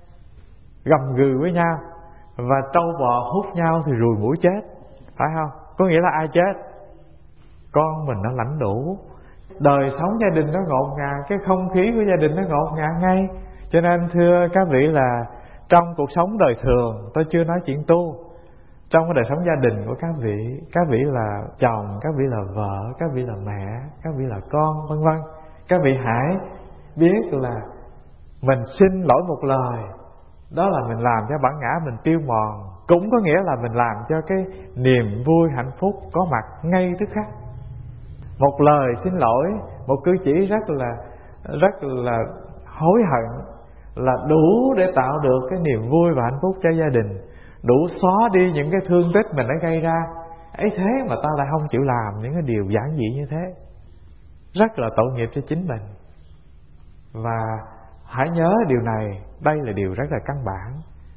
gầm gừ với nhau và trâu bò hút nhau thì ruồi muỗi chết, phải không? Có nghĩa là ai chết? Con mình nó lãnh đủ. Đời sống gia đình nó ngột ngạt, cái không khí của gia đình nó ngột ngạt ngay. Cho nên thưa các vị là trong cuộc sống đời thường, tôi chưa nói chuyện tu, trong cái đời sống gia đình của các vị, các vị là chồng, các vị là vợ, các vị là mẹ, các vị là con, vân vân. Các vị hãy biết là mình xin lỗi một lời, đó là mình làm cho bản ngã mình tiêu mòn, cũng có nghĩa là mình làm cho cái niềm vui hạnh phúc có mặt ngay tức khắc. Một lời xin lỗi, một cử chỉ rất là rất là hối hận là đủ để tạo được cái niềm vui và hạnh phúc cho gia đình, đủ xóa đi những cái thương tích mình đã gây ra. Ấy thế mà ta lại không chịu làm những cái điều giản dị như thế, rất là tội nghiệp cho chính mình. Và hãy nhớ điều này, đây là điều rất là căn bản.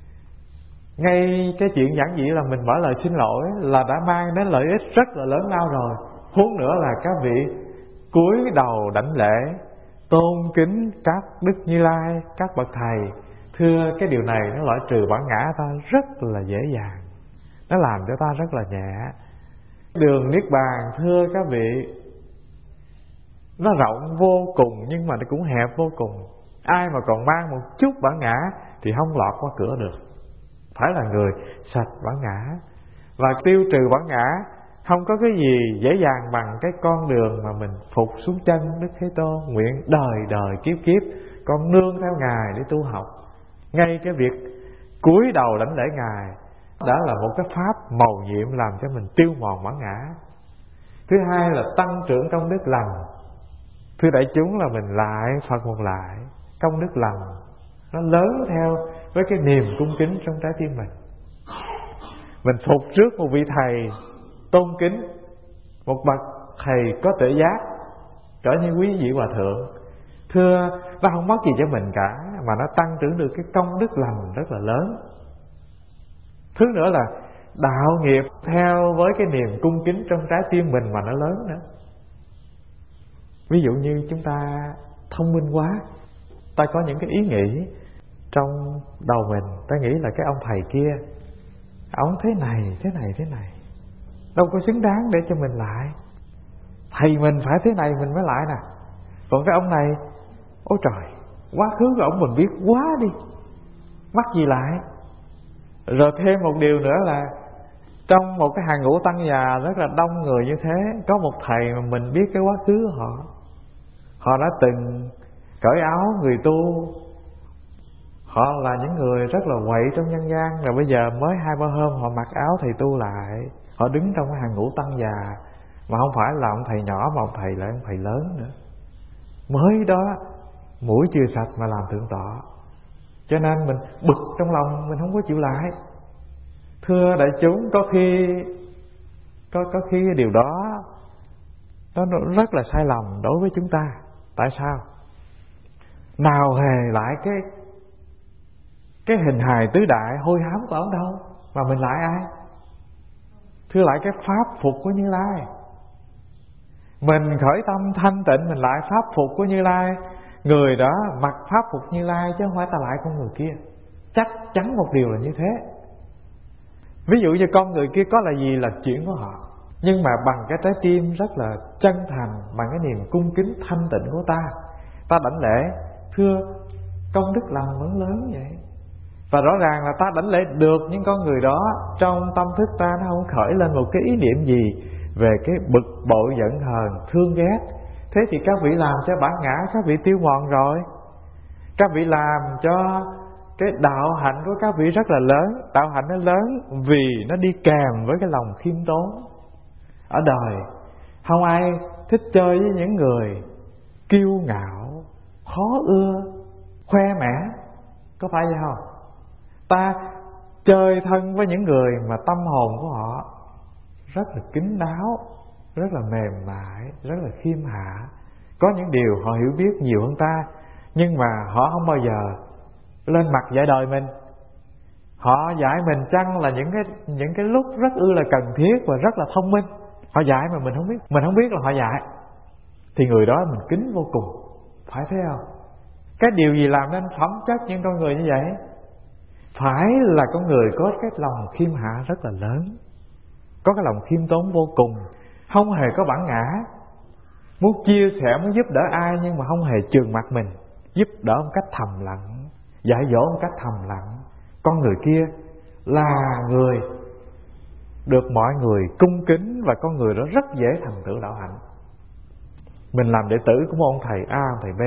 Ngay cái chuyện giản dị là mình mở lời xin lỗi là đã mang đến lợi ích rất là lớn lao rồi. Huống nữa là các vị cúi đầu đảnh lễ, tôn kính các đức Như Lai, các bậc thầy. Thưa, cái điều này nó loại trừ bản ngã ta rất là dễ dàng, nó làm cho ta rất là nhẹ. Đường Niết Bàn thưa các vị, nó rộng vô cùng nhưng mà nó cũng hẹp vô cùng. Ai mà còn mang một chút bản ngã thì không lọt qua cửa được. Phải là người sạch bản ngã. Và tiêu trừ bản ngã không có cái gì dễ dàng bằng cái con đường mà mình phục xuống chân Đức Thế Tôn, nguyện đời đời kiếp kiếp con nương theo Ngài để tu học. Ngay cái việc cúi đầu đảnh lễ Ngài đã là một cái pháp mầu nhiệm làm cho mình tiêu mòn bản ngã. Thứ hai là tăng trưởng công đức lành. Thưa đại chúng, là mình lại Phật một lại, công đức lành nó lớn theo với cái niềm cung kính trong trái tim mình. Mình phục trước một vị thầy tôn kính, một bậc thầy có tuệ giác, trở như quý vị hòa thượng. Thưa, nó không mất gì cho mình cả, mà nó tăng trưởng được cái công đức lành rất là lớn. Thứ nữa là đạo nghiệp theo với cái niềm cung kính trong trái tim mình mà nó lớn nữa. Ví dụ như chúng ta thông minh quá, ta có những cái ý nghĩ trong đầu mình, ta nghĩ là cái ông thầy kia ông thế này thế này thế này, đâu có xứng đáng để cho mình lại. Thầy mình phải thế này mình mới lại nè. Còn cái ông này, ôi trời, quá khứ của ông mình biết quá đi, mắc gì lại. Rồi thêm một điều nữa là trong một cái hàng ngũ tăng già rất là đông người như thế, có một thầy mà mình biết cái quá khứ của họ. Họ đã từng cởi áo người tu, họ là những người rất là quậy trong nhân gian, rồi bây giờ mới hai ba hôm họ mặc áo thầy tu lại. Họ đứng trong cái hàng ngũ tăng già, mà không phải là ông thầy nhỏ mà ông thầy là ông thầy lớn nữa. Mới đó mũi chưa sạch mà làm thượng tọa. Cho nên mình bực trong lòng, mình không có chịu lại. Thưa đại chúng, có khi có, có khi điều đó nó rất là sai lầm đối với chúng ta. Tại sao? Nào hề lại cái cái hình hài tứ đại hôi hám của ông đâu, mà mình lại ai? Thưa lại cái pháp phục của Như Lai. Mình khởi tâm thanh tịnh, mình lại pháp phục của Như Lai. Người đó mặc pháp phục Như Lai chứ không phải ta lại con người kia. Chắc chắn một điều là như thế. Ví dụ như con người kia có là gì là chuyện của họ, nhưng mà bằng cái trái tim rất là chân thành, bằng cái niềm cung kính thanh tịnh của ta, ta đảnh lễ. Thưa, công đức lành vẫn lớn vậy. Và rõ ràng là ta đảnh lễ được những con người đó, trong tâm thức ta nó không khởi lên một cái ý niệm gì về cái bực bội giận hờn thương ghét. Thế thì các vị làm cho bản ngã các vị tiêu mòn rồi. Các vị làm cho cái đạo hạnh của các vị rất là lớn. Đạo hạnh nó lớn vì nó đi kèm với cái lòng khiêm tốn. Ở đời không ai thích chơi với những người kiêu ngạo, khó ưa, khoe mẽ, có phải vậy không? Ta chơi thân với những người mà tâm hồn của họ rất là kín đáo, rất là mềm mại, rất là khiêm hạ. Có những điều họ hiểu biết nhiều hơn ta, nhưng mà họ không bao giờ lên mặt dạy đời mình. Họ dạy mình chăng là những cái những cái lúc rất ư là cần thiết và rất là thông minh. Họ dạy mà mình không biết, mình không biết là họ dạy, thì người đó mình kính vô cùng, phải thế không? Cái điều gì làm nên phẩm chất những con người như vậy? Phải là con người có cái lòng khiêm hạ rất là lớn, có cái lòng khiêm tốn vô cùng, không hề có bản ngã, muốn chia sẻ, muốn giúp đỡ ai nhưng mà không hề chườn mặt mình, giúp đỡ một cách thầm lặng, dạy dỗ một cách thầm lặng. Con người kia là người được mọi người cung kính, và con người đó rất dễ thành tựu đạo hạnh. Mình làm đệ tử của một ông thầy A, ông thầy B,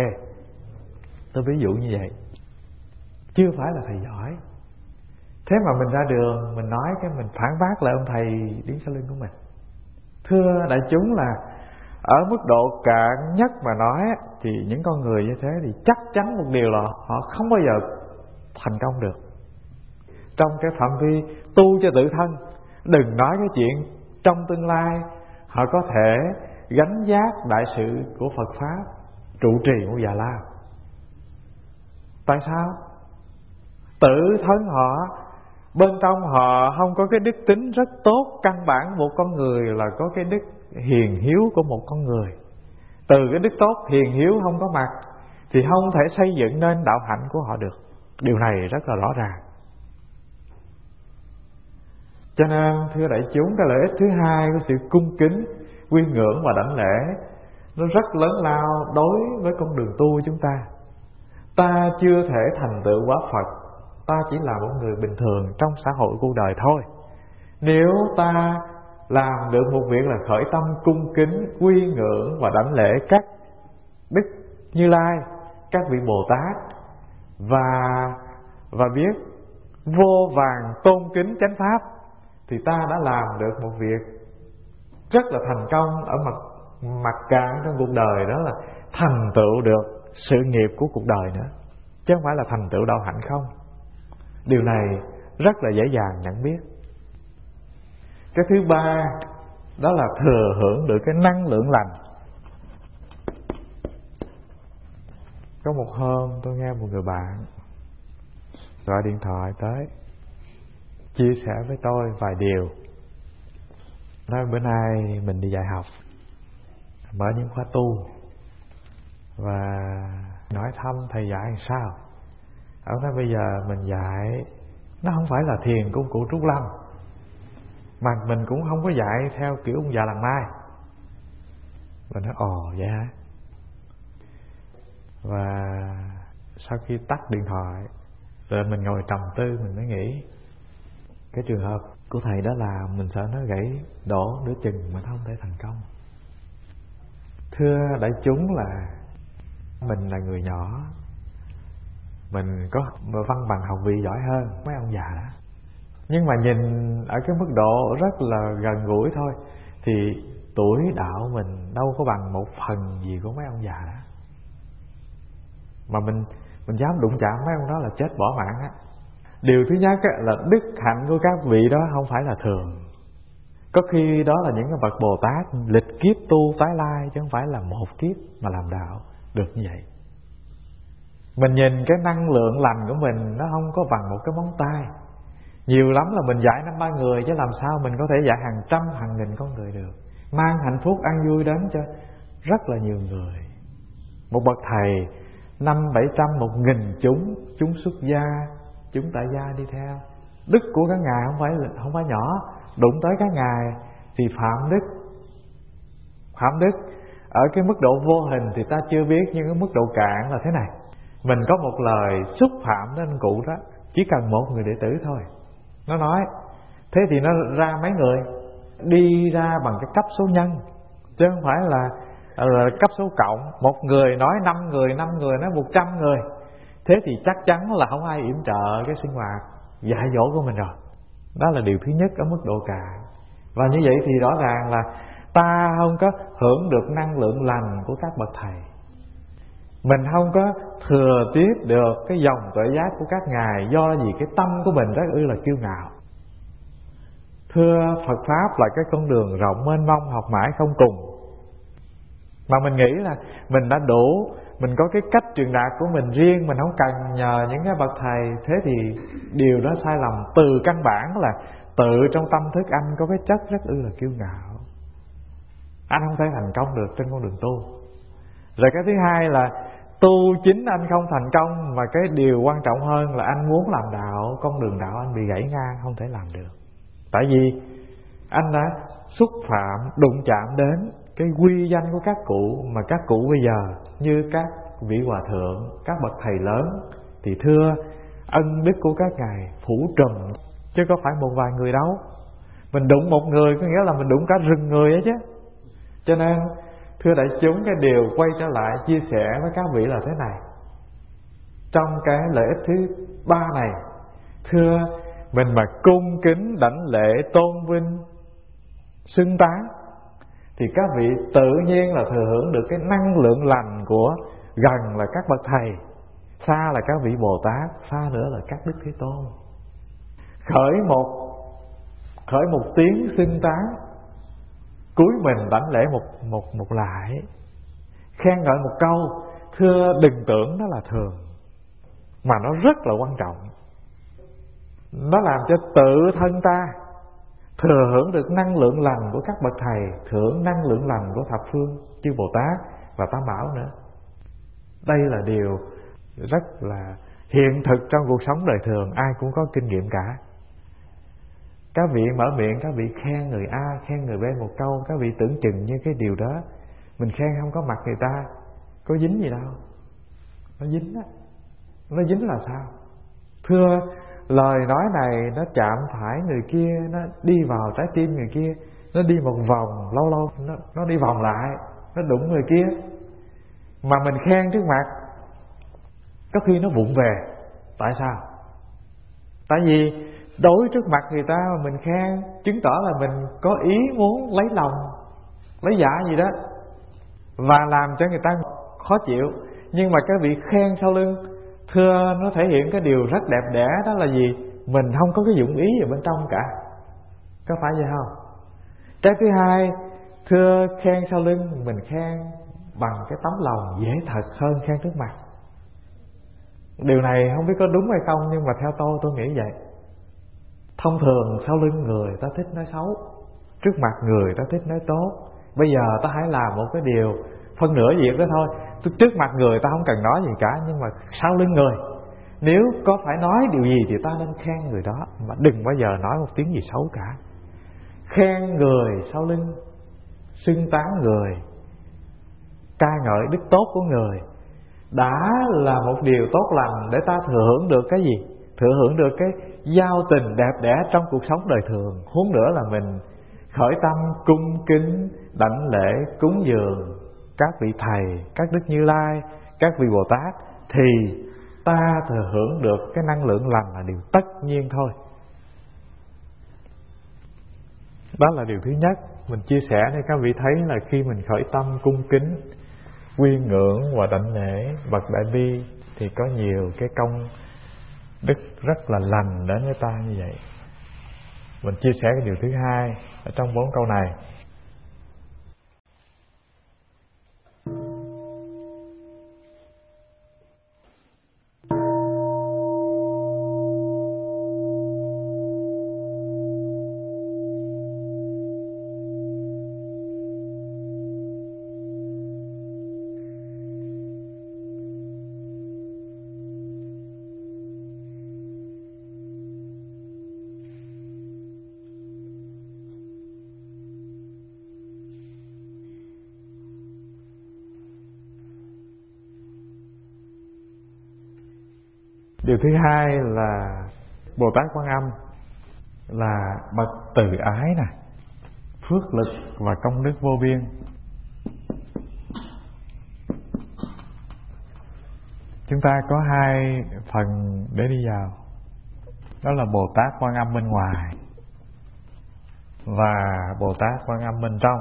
tôi ví dụ như vậy, chưa phải là thầy giỏi. Thế mà mình ra đường mình nói cái mình phản bác lại ông thầy đứng sau lưng của mình. Thưa đại chúng, là ở mức độ cạn nhất mà nói thì những con người như thế thì chắc chắn một điều là họ không bao giờ thành công được trong cái phạm vi tu cho tự thân. Đừng nói cái chuyện trong tương lai họ có thể gánh vác đại sự của Phật Pháp, trụ trì của Già La. Tại sao? Tự thân họ, bên trong họ không có cái đức tính rất tốt. Căn bản một con người là có cái đức hiền hiếu của một con người. Từ cái đức tốt hiền hiếu không có mặt thì không thể xây dựng nên đạo hạnh của họ được. Điều này rất là rõ ràng. Cho nên thưa đại chúng, cái lợi ích thứ hai của sự cung kính, quy ngưỡng và đảnh lễ nó rất lớn lao đối với con đường tu của chúng ta. Ta chưa thể thành tựu quả Phật, ta chỉ là một người bình thường trong xã hội cuộc đời thôi. Nếu ta làm được một việc là khởi tâm cung kính, quy ngưỡng và đảnh lễ các đức Như Lai, các vị Bồ Tát, và và biết vô vàn tôn kính chánh pháp, thì ta đã làm được một việc rất là thành công ở mặt mặt cạn trong cuộc đời, đó là thành tựu được sự nghiệp của cuộc đời nữa, chứ không phải là thành tựu đạo hạnh không. Điều này rất là dễ dàng nhận biết. Cái thứ ba đó là thừa hưởng được cái năng lượng lành. Có một hôm tôi nghe một người bạn gọi điện thoại tới chia sẻ với tôi vài điều. Nói bữa nay mình đi dạy học, mở những khóa tu, và nói thăm thầy dạy làm sao. Ông nói bây giờ mình dạy nó không phải là thiền của cụ Trúc Lâm, mà mình cũng không có dạy theo kiểu ông già làng Mai. Mình nói ồ vậy hả. Và sau khi tắt điện thoại rồi mình ngồi trầm tư, mình mới nghĩ cái trường hợp của thầy đó là mình sợ nó gãy đổ nửa chừng mình không thể thành công. Thưa đại chúng, là mình là người nhỏ, mình có văn bằng học vị giỏi hơn mấy ông già đó, nhưng mà nhìn ở cái mức độ rất là gần gũi thôi, thì tuổi đạo mình đâu có bằng một phần gì của mấy ông già đó. Mà mình mình dám đụng chạm mấy ông đó là chết bỏ mạng á. Điều thứ nhất á, là đức hạnh của các vị đó không phải là thường. Có khi đó là những cái bậc Bồ Tát lịch kiếp tu tái lai, chứ không phải là một kiếp mà làm đạo được như vậy. Mình nhìn cái năng lượng lành của mình nó không có bằng một cái móng tay. Nhiều lắm là mình dạy năm ba người, chứ làm sao mình có thể dạy hàng trăm hàng nghìn con người được, mang hạnh phúc an vui đến cho rất là nhiều người. Một bậc thầy năm bảy trăm một nghìn chúng, chúng xuất gia, chúng tại gia đi theo. Đức của các ngài không phải không phải nhỏ. Đụng tới các ngài thì phạm đức. Phạm đức ở cái mức độ vô hình thì ta chưa biết, nhưng cái mức độ cạn là thế này. Mình có một lời xúc phạm đến cụ đó, chỉ cần một người đệ tử thôi. Nó nói thế thì nó ra mấy người, đi ra bằng cái cấp số nhân, chứ không phải là, là cấp số cộng. Một người nói năm người, năm người nói một trăm người. Thế thì chắc chắn là không ai yểm trợ cái sinh hoạt dạy dỗ của mình rồi. Đó là điều thứ nhất ở mức độ cạn. Và như vậy thì rõ ràng là ta không có hưởng được năng lượng lành của các bậc thầy. Mình không có thừa tiếp được cái dòng tuệ giác của các ngài. Do gì? Cái tâm của mình rất ư là kiêu ngạo. Thưa, Phật Pháp là cái con đường rộng mênh mông, học mãi không cùng. Mà mình nghĩ là mình đã đủ, mình có cái cách truyền đạt của mình riêng, mình không cần nhờ những cái bậc thầy. Thế thì điều đó sai lầm. Từ căn bản là tự trong tâm thức anh có cái chất rất ư là kiêu ngạo. Anh không thể thành công được trên con đường tu. Rồi cái thứ hai là tu chính anh không thành công, mà cái điều quan trọng hơn là anh muốn làm đạo, con đường đạo anh bị gãy ngang, không thể làm được. Tại vì anh đã xúc phạm, đụng chạm đến cái quy danh của các cụ. Mà các cụ bây giờ như các vị hòa thượng, các bậc thầy lớn, thì thưa, ân đức của các ngài phủ trùm, chứ có phải một vài người đâu. Mình đụng một người có nghĩa là mình đụng cả rừng người ấy chứ. Cho nên thưa đại chúng, cái điều quay trở lại chia sẻ với các vị là thế này. Trong cái lợi ích thứ ba này, thưa, mình mà cung kính đảnh lễ tôn vinh xưng tán thì các vị tự nhiên là thừa hưởng được cái năng lượng lành của gần là các bậc thầy, xa là các vị Bồ Tát, xa nữa là các Đức Thế Tôn. Khởi một khởi một tiếng xưng tán, cúi mình đảnh lễ một một một lại, khen ngợi một câu, thưa đừng tưởng nó là thường, mà nó rất là quan trọng. Nó làm cho tự thân ta thừa hưởng được năng lượng lành của các bậc thầy, thưởng năng lượng lành của thập phương chư Bồ Tát và Tam Bảo nữa. Đây là điều rất là hiện thực trong cuộc sống đời thường, ai cũng có kinh nghiệm cả. Các vị mở miệng, các vị khen người A, khen người B một câu, các vị tưởng chừng như cái điều đó mình khen không có mặt người ta, có dính gì đâu. Nó dính á. Nó dính là sao? Thưa, lời nói này nó chạm phải người kia, nó đi vào trái tim người kia, nó đi một vòng, lâu lâu nó, nó đi vòng lại, nó đụng người kia. Mà mình khen trước mặt, có khi nó vụng về. Tại sao? Tại vì đối trước mặt người ta mà mình khen, chứng tỏ là mình có ý muốn lấy lòng, lấy dạ gì đó, và làm cho người ta khó chịu. Nhưng mà các vị khen sau lưng, thưa, nó thể hiện cái điều rất đẹp đẽ. Đó là gì? Mình không có cái dụng ý ở bên trong cả. Có phải vậy không? Cái thứ hai, thưa, khen sau lưng mình khen bằng cái tấm lòng dễ thật hơn khen trước mặt. Điều này không biết có đúng hay không, nhưng mà theo tôi tôi nghĩ vậy. Thông thường sau lưng người ta thích nói xấu, trước mặt người ta thích nói tốt. Bây giờ ta hãy làm một cái điều phân nửa việc đó thôi. Trước mặt người ta không cần nói gì cả, nhưng mà sau lưng người, nếu có phải nói điều gì thì ta nên khen người đó, mà đừng bao giờ nói một tiếng gì xấu cả. Khen người sau lưng, xưng tán người, ca ngợi đức tốt của người đã là một điều tốt lành để ta thừa hưởng được cái gì? Thừa hưởng được cái giao tình đẹp đẽ trong cuộc sống đời thường. Huống nữa là mình khởi tâm cung kính đảnh lễ cúng dường các vị thầy, các đức Như Lai, các vị Bồ Tát, thì ta thừa hưởng được cái năng lượng lành là điều tất nhiên thôi. Đó là điều thứ nhất mình chia sẻ để các vị thấy là khi mình khởi tâm cung kính, quy ngưỡng và đảnh lễ bậc đại bi thì có nhiều cái công đức rất là lành đến với ta như vậy. Mình chia sẻ cái điều thứ hai ở trong bốn câu này. Điều thứ hai là Bồ Tát Quan Âm là bậc từ ái nè, phước lực và công đức vô biên. Chúng ta có hai phần để đi vào. Đó là Bồ Tát Quan Âm bên ngoài và Bồ Tát Quan Âm bên trong.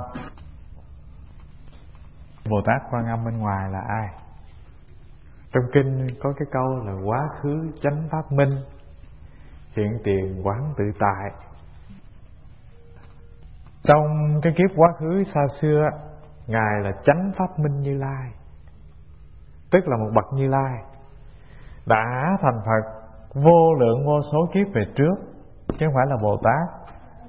Bồ Tát Quan Âm bên ngoài là ai? Trong kinh có cái câu là quá khứ chánh pháp minh, hiện tiền quán tự tại. Trong cái kiếp quá khứ xa xưa, Ngài là chánh pháp minh Như Lai, tức là một bậc Như Lai đã thành Phật vô lượng vô số kiếp về trước, chứ không phải là Bồ Tát.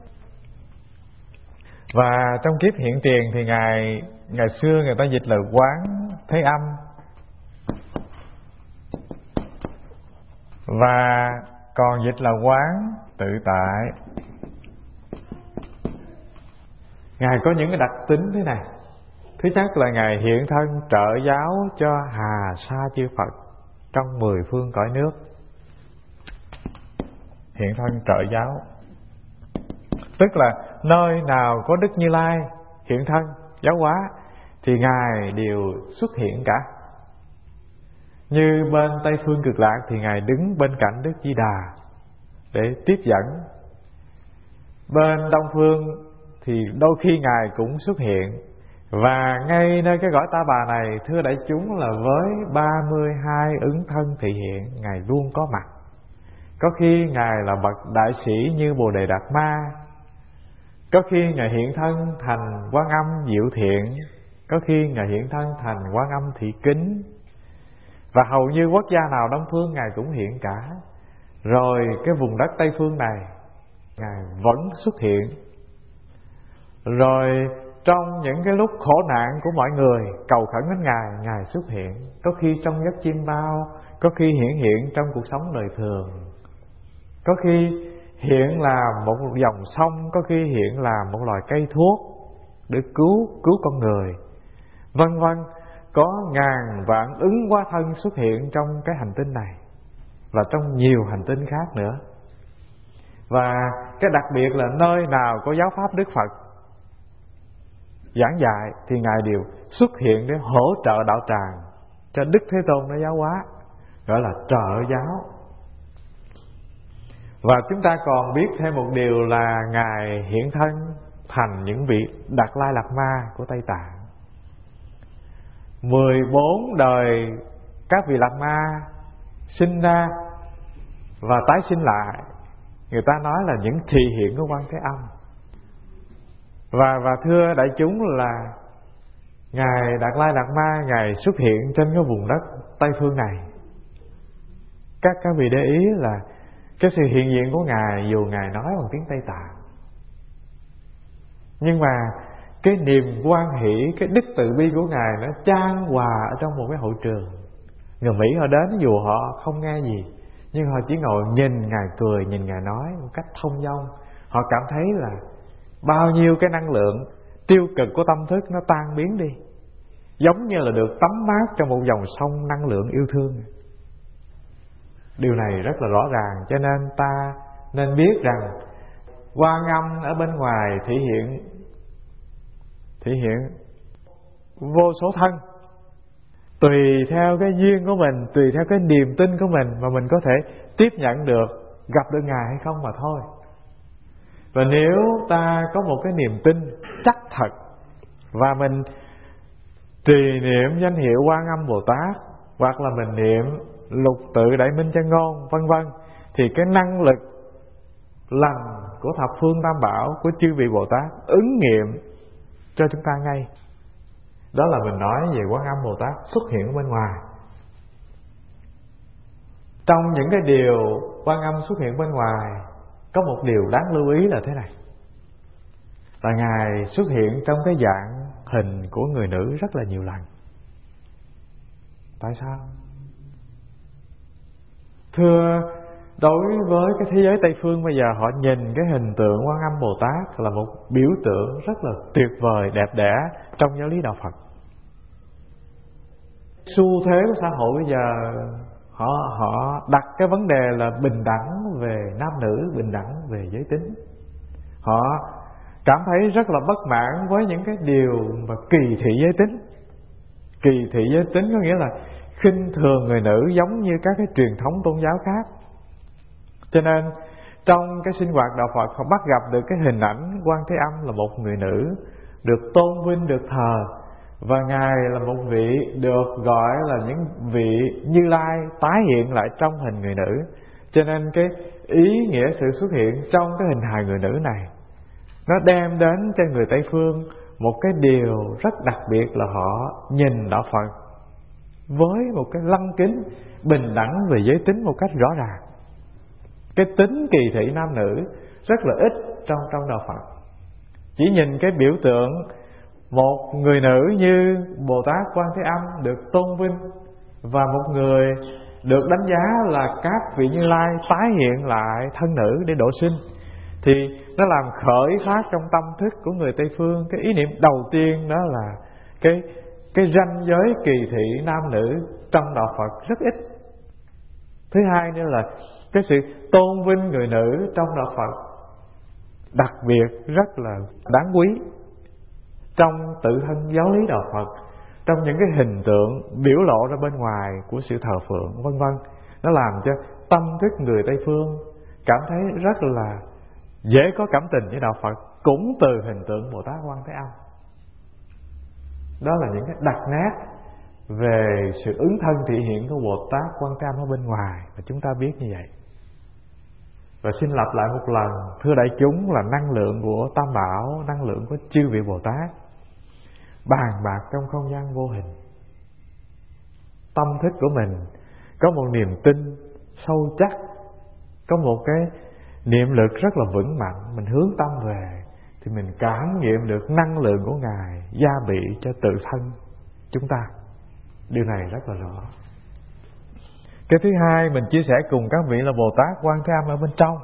Và trong kiếp hiện tiền thì Ngài ngày xưa người ta dịch là quán thế âm, và còn dịch là quán tự tại. Ngài có những cái đặc tính thế này. Thứ nhất là Ngài hiện thân trợ giáo cho hà sa chư Phật trong mười phương cõi nước. Hiện thân trợ giáo, tức là nơi nào có Đức Như Lai hiện thân giáo hóa thì Ngài đều xuất hiện cả. Như bên Tây Phương Cực Lạc thì Ngài đứng bên cạnh Đức Di Đà để tiếp dẫn. Bên Đông Phương thì đôi khi Ngài cũng xuất hiện. Và ngay nơi cái cõi Ta Bà này, thưa đại chúng, là với ba mươi hai ứng thân thị hiện, Ngài luôn có mặt. Có khi Ngài là bậc đại sĩ như Bồ Đề Đạt Ma, có khi Ngài hiện thân thành Quan Âm Diệu Thiện, có khi Ngài hiện thân thành Quan Âm Thị Kính. Và hầu như quốc gia nào Đông Phương Ngài cũng hiện cả. Rồi cái vùng đất Tây Phương này Ngài vẫn xuất hiện. Rồi trong những cái lúc khổ nạn của mọi người cầu khẩn đến Ngài, Ngài xuất hiện. Có khi trong giấc chim bao, có khi hiện hiện trong cuộc sống đời thường, có khi hiện là một dòng sông, có khi hiện là một loài cây thuốc để cứu cứu con người, vân vân. Có ngàn vạn ứng hóa thân xuất hiện trong cái hành tinh này và trong nhiều hành tinh khác nữa. Và cái đặc biệt là nơi nào có giáo pháp Đức Phật giảng dạy thì Ngài đều xuất hiện để hỗ trợ đạo tràng cho Đức Thế Tôn nó giáo hóa, gọi là trợ giáo. Và chúng ta còn biết thêm một điều là Ngài hiện thân thành những vị Đạt Lai Lạt Ma của Tây Tạng. Mười bốn đời các vị Lạt Ma sinh ra và tái sinh lại, người ta nói là những thị hiện của Quan Thế Âm. Và, và thưa đại chúng là Ngài Đạt Lai Lạt Ma, Ngài xuất hiện trên cái vùng đất Tây Phương này các các vị để ý là cái sự hiện diện của Ngài, dù Ngài nói bằng tiếng Tây Tạng, nhưng mà cái niềm hoan hỷ, cái đức từ bi của Ngài nó chan hòa ở trong một cái hội trường. Người Mỹ họ đến dù họ không nghe gì, nhưng họ chỉ ngồi nhìn Ngài cười, nhìn Ngài nói một cách thông dong. Họ cảm thấy là bao nhiêu cái năng lượng tiêu cực của tâm thức nó tan biến đi, giống như là được tắm mát trong một dòng sông năng lượng yêu thương. Điều này rất là rõ ràng, cho nên ta nên biết rằng Quan Âm ở bên ngoài thể hiện thể hiện vô số thân, tùy theo cái duyên của mình, tùy theo cái niềm tin của mình mà mình có thể tiếp nhận được, gặp được Ngài hay không mà thôi. Và nếu ta có một cái niềm tin chắc thật và mình trì niệm danh hiệu Quan Âm Bồ Tát, hoặc là mình niệm lục tự Đại Minh Chân Ngôn vân vân, thì cái năng lực lành của thập phương tam bảo, của chư vị Bồ Tát ứng nghiệm cho chúng ta ngay. Đó là mình nói về Quan Âm Bồ Tát xuất hiện ở bên ngoài. Trong những cái điều Quan Âm xuất hiện bên ngoài, có một điều đáng lưu ý là thế này, là Ngài xuất hiện trong cái dạng hình của người nữ rất là nhiều lần. Tại sao? Thưa, đối với cái thế giới Tây Phương bây giờ, họ nhìn cái hình tượng Quan Âm Bồ Tát là một biểu tượng rất là tuyệt vời, đẹp đẽ trong giáo lý Đạo Phật. Xu thế của xã hội bây giờ, họ họ đặt cái vấn đề là bình đẳng về nam nữ, bình đẳng về giới tính. Họ cảm thấy rất là bất mãn với những cái điều mà kỳ thị giới tính. Kỳ thị giới tính có nghĩa là khinh thường người nữ, giống như các cái truyền thống tôn giáo khác. Cho nên trong cái sinh hoạt Đạo Phật, họ bắt gặp được cái hình ảnh Quan Thế Âm là một người nữ được tôn vinh, được thờ, và Ngài là một vị được gọi là những vị Như Lai tái hiện lại trong hình người nữ. Cho nên cái ý nghĩa sự xuất hiện trong cái hình hài người nữ này, nó đem đến cho người Tây Phương một cái điều rất đặc biệt, là họ nhìn Đạo Phật với một cái lăng kính bình đẳng về giới tính một cách rõ ràng. Cái tính kỳ thị nam nữ rất là ít trong trong Đạo Phật. Chỉ nhìn cái biểu tượng một người nữ như Bồ Tát Quan Thế Âm được tôn vinh, và một người được đánh giá là các vị Như Lai tái hiện lại thân nữ để độ sinh, thì nó làm khởi phát trong tâm thức của người Tây Phương cái ý niệm đầu tiên, đó là cái cái ranh giới kỳ thị nam nữ trong Đạo Phật rất ít. Thứ hai nữa là cái sự tôn vinh người nữ trong Đạo Phật đặc biệt rất là đáng quý trong tự thân giáo lý Đạo Phật, trong những cái hình tượng biểu lộ ra bên ngoài của sự thờ phượng vân vân. Nó làm cho tâm thức người Tây Phương cảm thấy rất là dễ có cảm tình với Đạo Phật, cũng từ hình tượng Bồ Tát Quan Thế Âm. Đó là những cái đặc nét về sự ứng thân thị hiện của Bồ Tát Quan Thế Âm ở bên ngoài mà chúng ta biết như vậy. Và xin lặp lại một lần, thưa đại chúng, là năng lượng của Tam Bảo, năng lượng của chư vị Bồ Tát bàn bạc trong không gian vô hình. Tâm thức của mình có một niềm tin sâu chắc, có một cái niệm lực rất là vững mạnh, mình hướng tâm về thì mình cảm nghiệm được năng lượng của Ngài gia bị cho tự thân chúng ta. Điều này rất là rõ. Cái thứ hai mình chia sẻ cùng các vị là Bồ Tát Quan Thế Âm ở bên trong.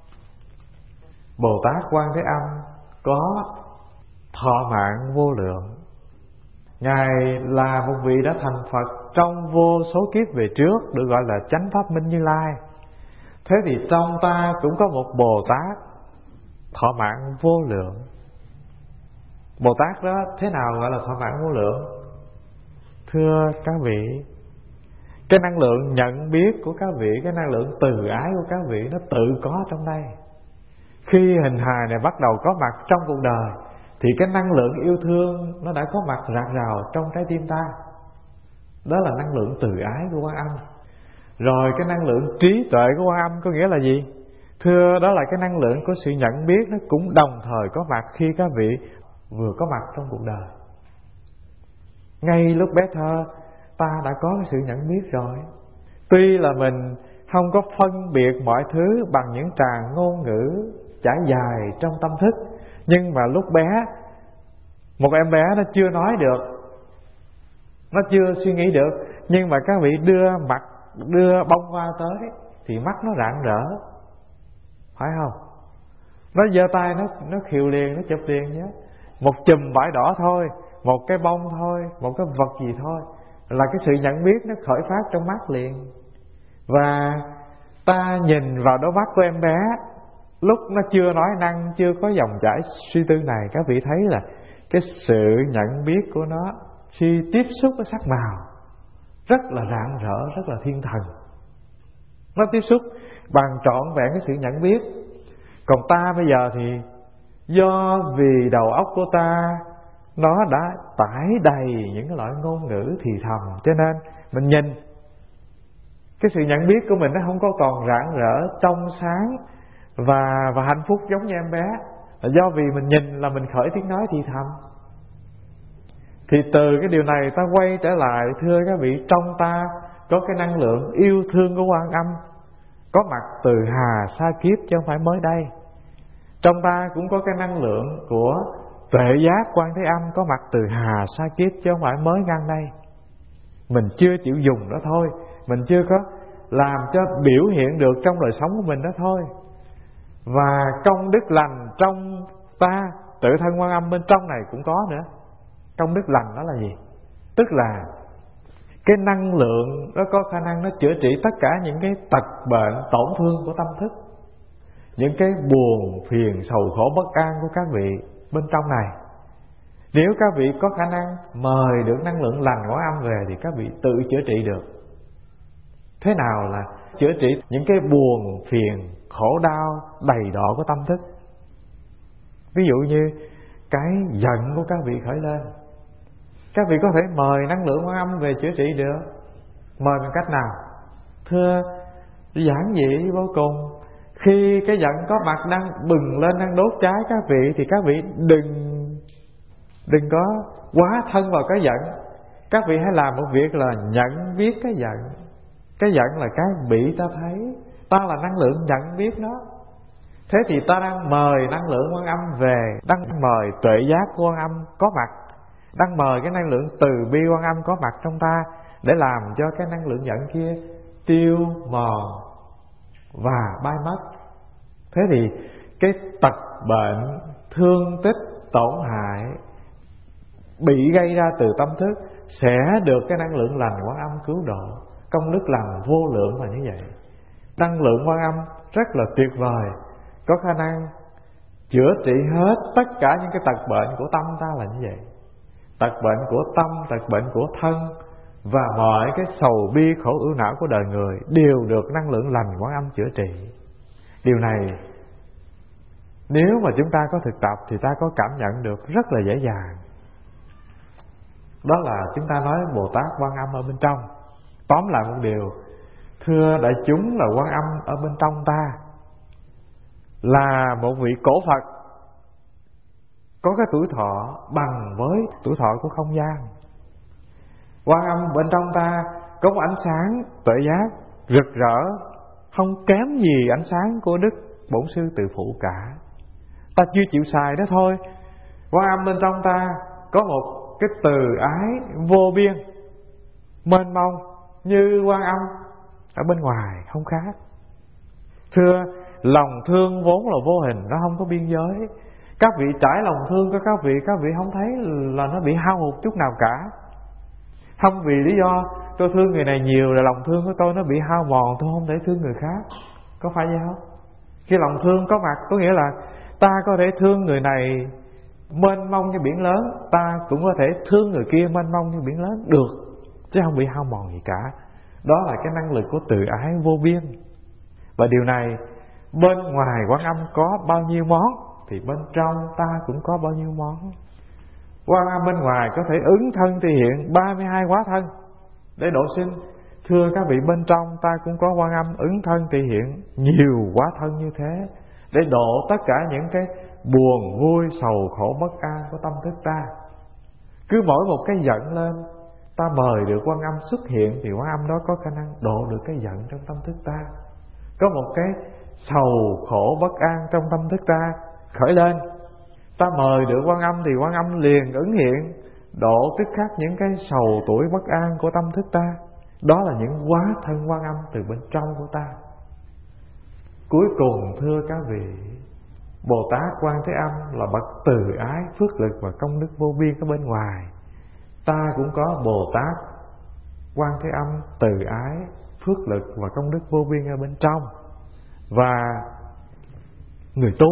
Bồ Tát Quan Thế Âm có thọ mạng vô lượng. Ngài là một vị đã thành Phật trong vô số kiếp về trước, được gọi là Chánh Pháp Minh Như Lai. Thế thì trong ta cũng có một Bồ Tát thọ mạng vô lượng. Bồ Tát đó thế nào gọi là thọ mạng vô lượng? Thưa các vị, cái năng lượng nhận biết của các vị, cái năng lượng từ ái của các vị nó tự có trong đây. Khi hình hài này bắt đầu có mặt trong cuộc đời, thì cái năng lượng yêu thương nó đã có mặt rạc rào trong trái tim ta. Đó là năng lượng từ ái của Quan Âm. Rồi cái năng lượng trí tuệ của Quan Âm có nghĩa là gì? Thưa, đó là cái năng lượng của sự nhận biết, nó cũng đồng thời có mặt khi các vị vừa có mặt trong cuộc đời. Ngay lúc bé thơ ta đã có cái sự nhận biết rồi. Tuy là mình không có phân biệt mọi thứ bằng những tràng ngôn ngữ trải dài trong tâm thức. Nhưng mà lúc bé, một em bé nó chưa nói được, nó chưa suy nghĩ được, nhưng mà các vị đưa mặt, đưa bông hoa tới thì mắt nó rạng rỡ, phải không? Nó giơ tay, nó nó khiều liền, nó chụp liền nhé. Một chùm vải đỏ thôi, một cái bông thôi, một cái vật gì thôi, là cái sự nhận biết nó khởi phát trong mắt liền. Và ta nhìn vào đôi mắt của em bé lúc nó chưa nói năng, chưa có dòng chảy suy tư này, các vị thấy là cái sự nhận biết của nó khi tiếp xúc với sắc màu rất là rạng rỡ, rất là thiên thần. Nó tiếp xúc bằng trọn vẹn cái sự nhận biết. Còn ta bây giờ thì do vì đầu óc của ta nó đã tải đầy những cái loại ngôn ngữ thì thầm, cho nên mình nhìn cái sự nhận biết của mình nó không có còn rạng rỡ, trong sáng và và hạnh phúc giống như em bé. Là do vì mình nhìn là mình khởi tiếng nói thì thầm. Thì từ cái điều này ta quay trở lại, thưa các vị, trong ta có cái năng lượng yêu thương của Quan Âm có mặt từ hà sa kiếp, chứ không phải mới đây. Trong ta cũng có cái năng lượng của tuệ giác Quan Thế Âm có mặt từ hà sa kiếp, chứ không phải mới ngang đây. Mình chưa chịu dùng đó thôi, mình chưa có làm cho biểu hiện được trong đời sống của mình đó thôi. Và công đức lành trong ta, tự thân Quan Âm bên trong này cũng có nữa. Công đức lành đó là gì? Tức là cái năng lượng nó có khả năng nó chữa trị tất cả những cái tật bệnh, tổn thương của tâm thức, những cái buồn, phiền, sầu khổ, bất an của các vị bên trong này. Nếu các vị có khả năng mời được năng lượng lành Quan Âm về thì các vị tự chữa trị được. Thế nào là chữa trị những cái buồn, phiền, khổ đau đầy đọa của tâm thức? Ví dụ như cái giận của các vị khởi lên, các vị có thể mời năng lượng Quan Âm về chữa trị được. Mời bằng cách nào? Thưa, giản dị vô cùng. Khi cái giận có mặt đang bừng lên, đang đốt cháy các vị, thì các vị đừng Đừng có quá thân vào cái giận. Các vị hãy làm một việc là nhận biết cái giận. Cái giận là cái bị ta thấy, ta là năng lượng nhận biết nó. Thế thì ta đang mời năng lượng Quan Âm về, đang mời tuệ giác của Quan Âm có mặt, đang mời cái năng lượng từ bi Quan Âm có mặt trong ta, để làm cho cái năng lượng giận kia tiêu mòn và bay mất. Thế thì cái tật bệnh, thương tích, tổn hại bị gây ra từ tâm thức sẽ được cái năng lượng lành Quan Âm cứu độ. Công đức lành vô lượng là như vậy. Năng lượng Quan Âm rất là tuyệt vời, có khả năng chữa trị hết tất cả những cái tật bệnh của tâm ta là như vậy. Tật bệnh của tâm, tật bệnh của thân và mọi cái sầu bi khổ ưu não của đời người đều được năng lượng lành Quan Âm chữa trị. Điều này nếu mà chúng ta có thực tập thì ta có cảm nhận được rất là dễ dàng. Đó là chúng ta nói Bồ Tát Quan Âm ở bên trong. Tóm lại một điều, thưa đại chúng, là Quan Âm ở bên trong ta là một vị cổ Phật có cái tuổi thọ bằng với tuổi thọ của không gian. Quan Âm bên trong ta có một ánh sáng tuệ giác rực rỡ, không kém gì ánh sáng của Đức Bổn Sư Từ Phụ cả. Ta chưa chịu xài đó thôi. Quan Âm bên trong ta có một cái từ ái vô biên, mênh mông như Quan Âm ở bên ngoài không khác. Thưa, lòng thương vốn là vô hình, nó không có biên giới. Các vị trải lòng thương của các vị, các vị không thấy là nó bị hao hụt chút nào cả. Không vì lý do tôi thương người này nhiều là lòng thương của tôi nó bị hao mòn, tôi không thể thương người khác. Có phải vậy không? Khi lòng thương có mặt có nghĩa là ta có thể thương người này mênh mông như biển lớn, ta cũng có thể thương người kia mênh mông như biển lớn được, chứ không bị hao mòn gì cả. Đó là cái năng lực của từ ái vô biên. Và điều này bên ngoài Quan Âm có bao nhiêu món thì bên trong ta cũng có bao nhiêu món. Quan Âm bên ngoài có thể ứng thân thể hiện ba mươi hai hóa thân để độ sinh. Thưa các vị, bên trong ta cũng có Quan Âm ứng thân thể hiện nhiều hóa thân như thế, để độ tất cả những cái buồn, vui, sầu, khổ, bất an của tâm thức ta. Cứ mỗi một cái giận lên Ta mời được Quan Âm xuất hiện thì Quan Âm đó có khả năng độ được cái giận trong tâm thức ta. Có một cái sầu khổ bất an trong tâm thức ta khởi lên, ta mời được Quan Âm thì Quan Âm liền ứng hiện, độ tức khắc những cái sầu tuổi bất an của tâm thức ta. Đó là những hóa thân Quan Âm từ bên trong của ta. Cuối cùng thưa các vị, Bồ Tát Quan Thế Âm là bậc từ ái, phước lực và công đức vô biên ở bên ngoài. Ta cũng có Bồ Tát Quan Thế Âm từ ái, phước lực và công đức vô biên ở bên trong. Và người tu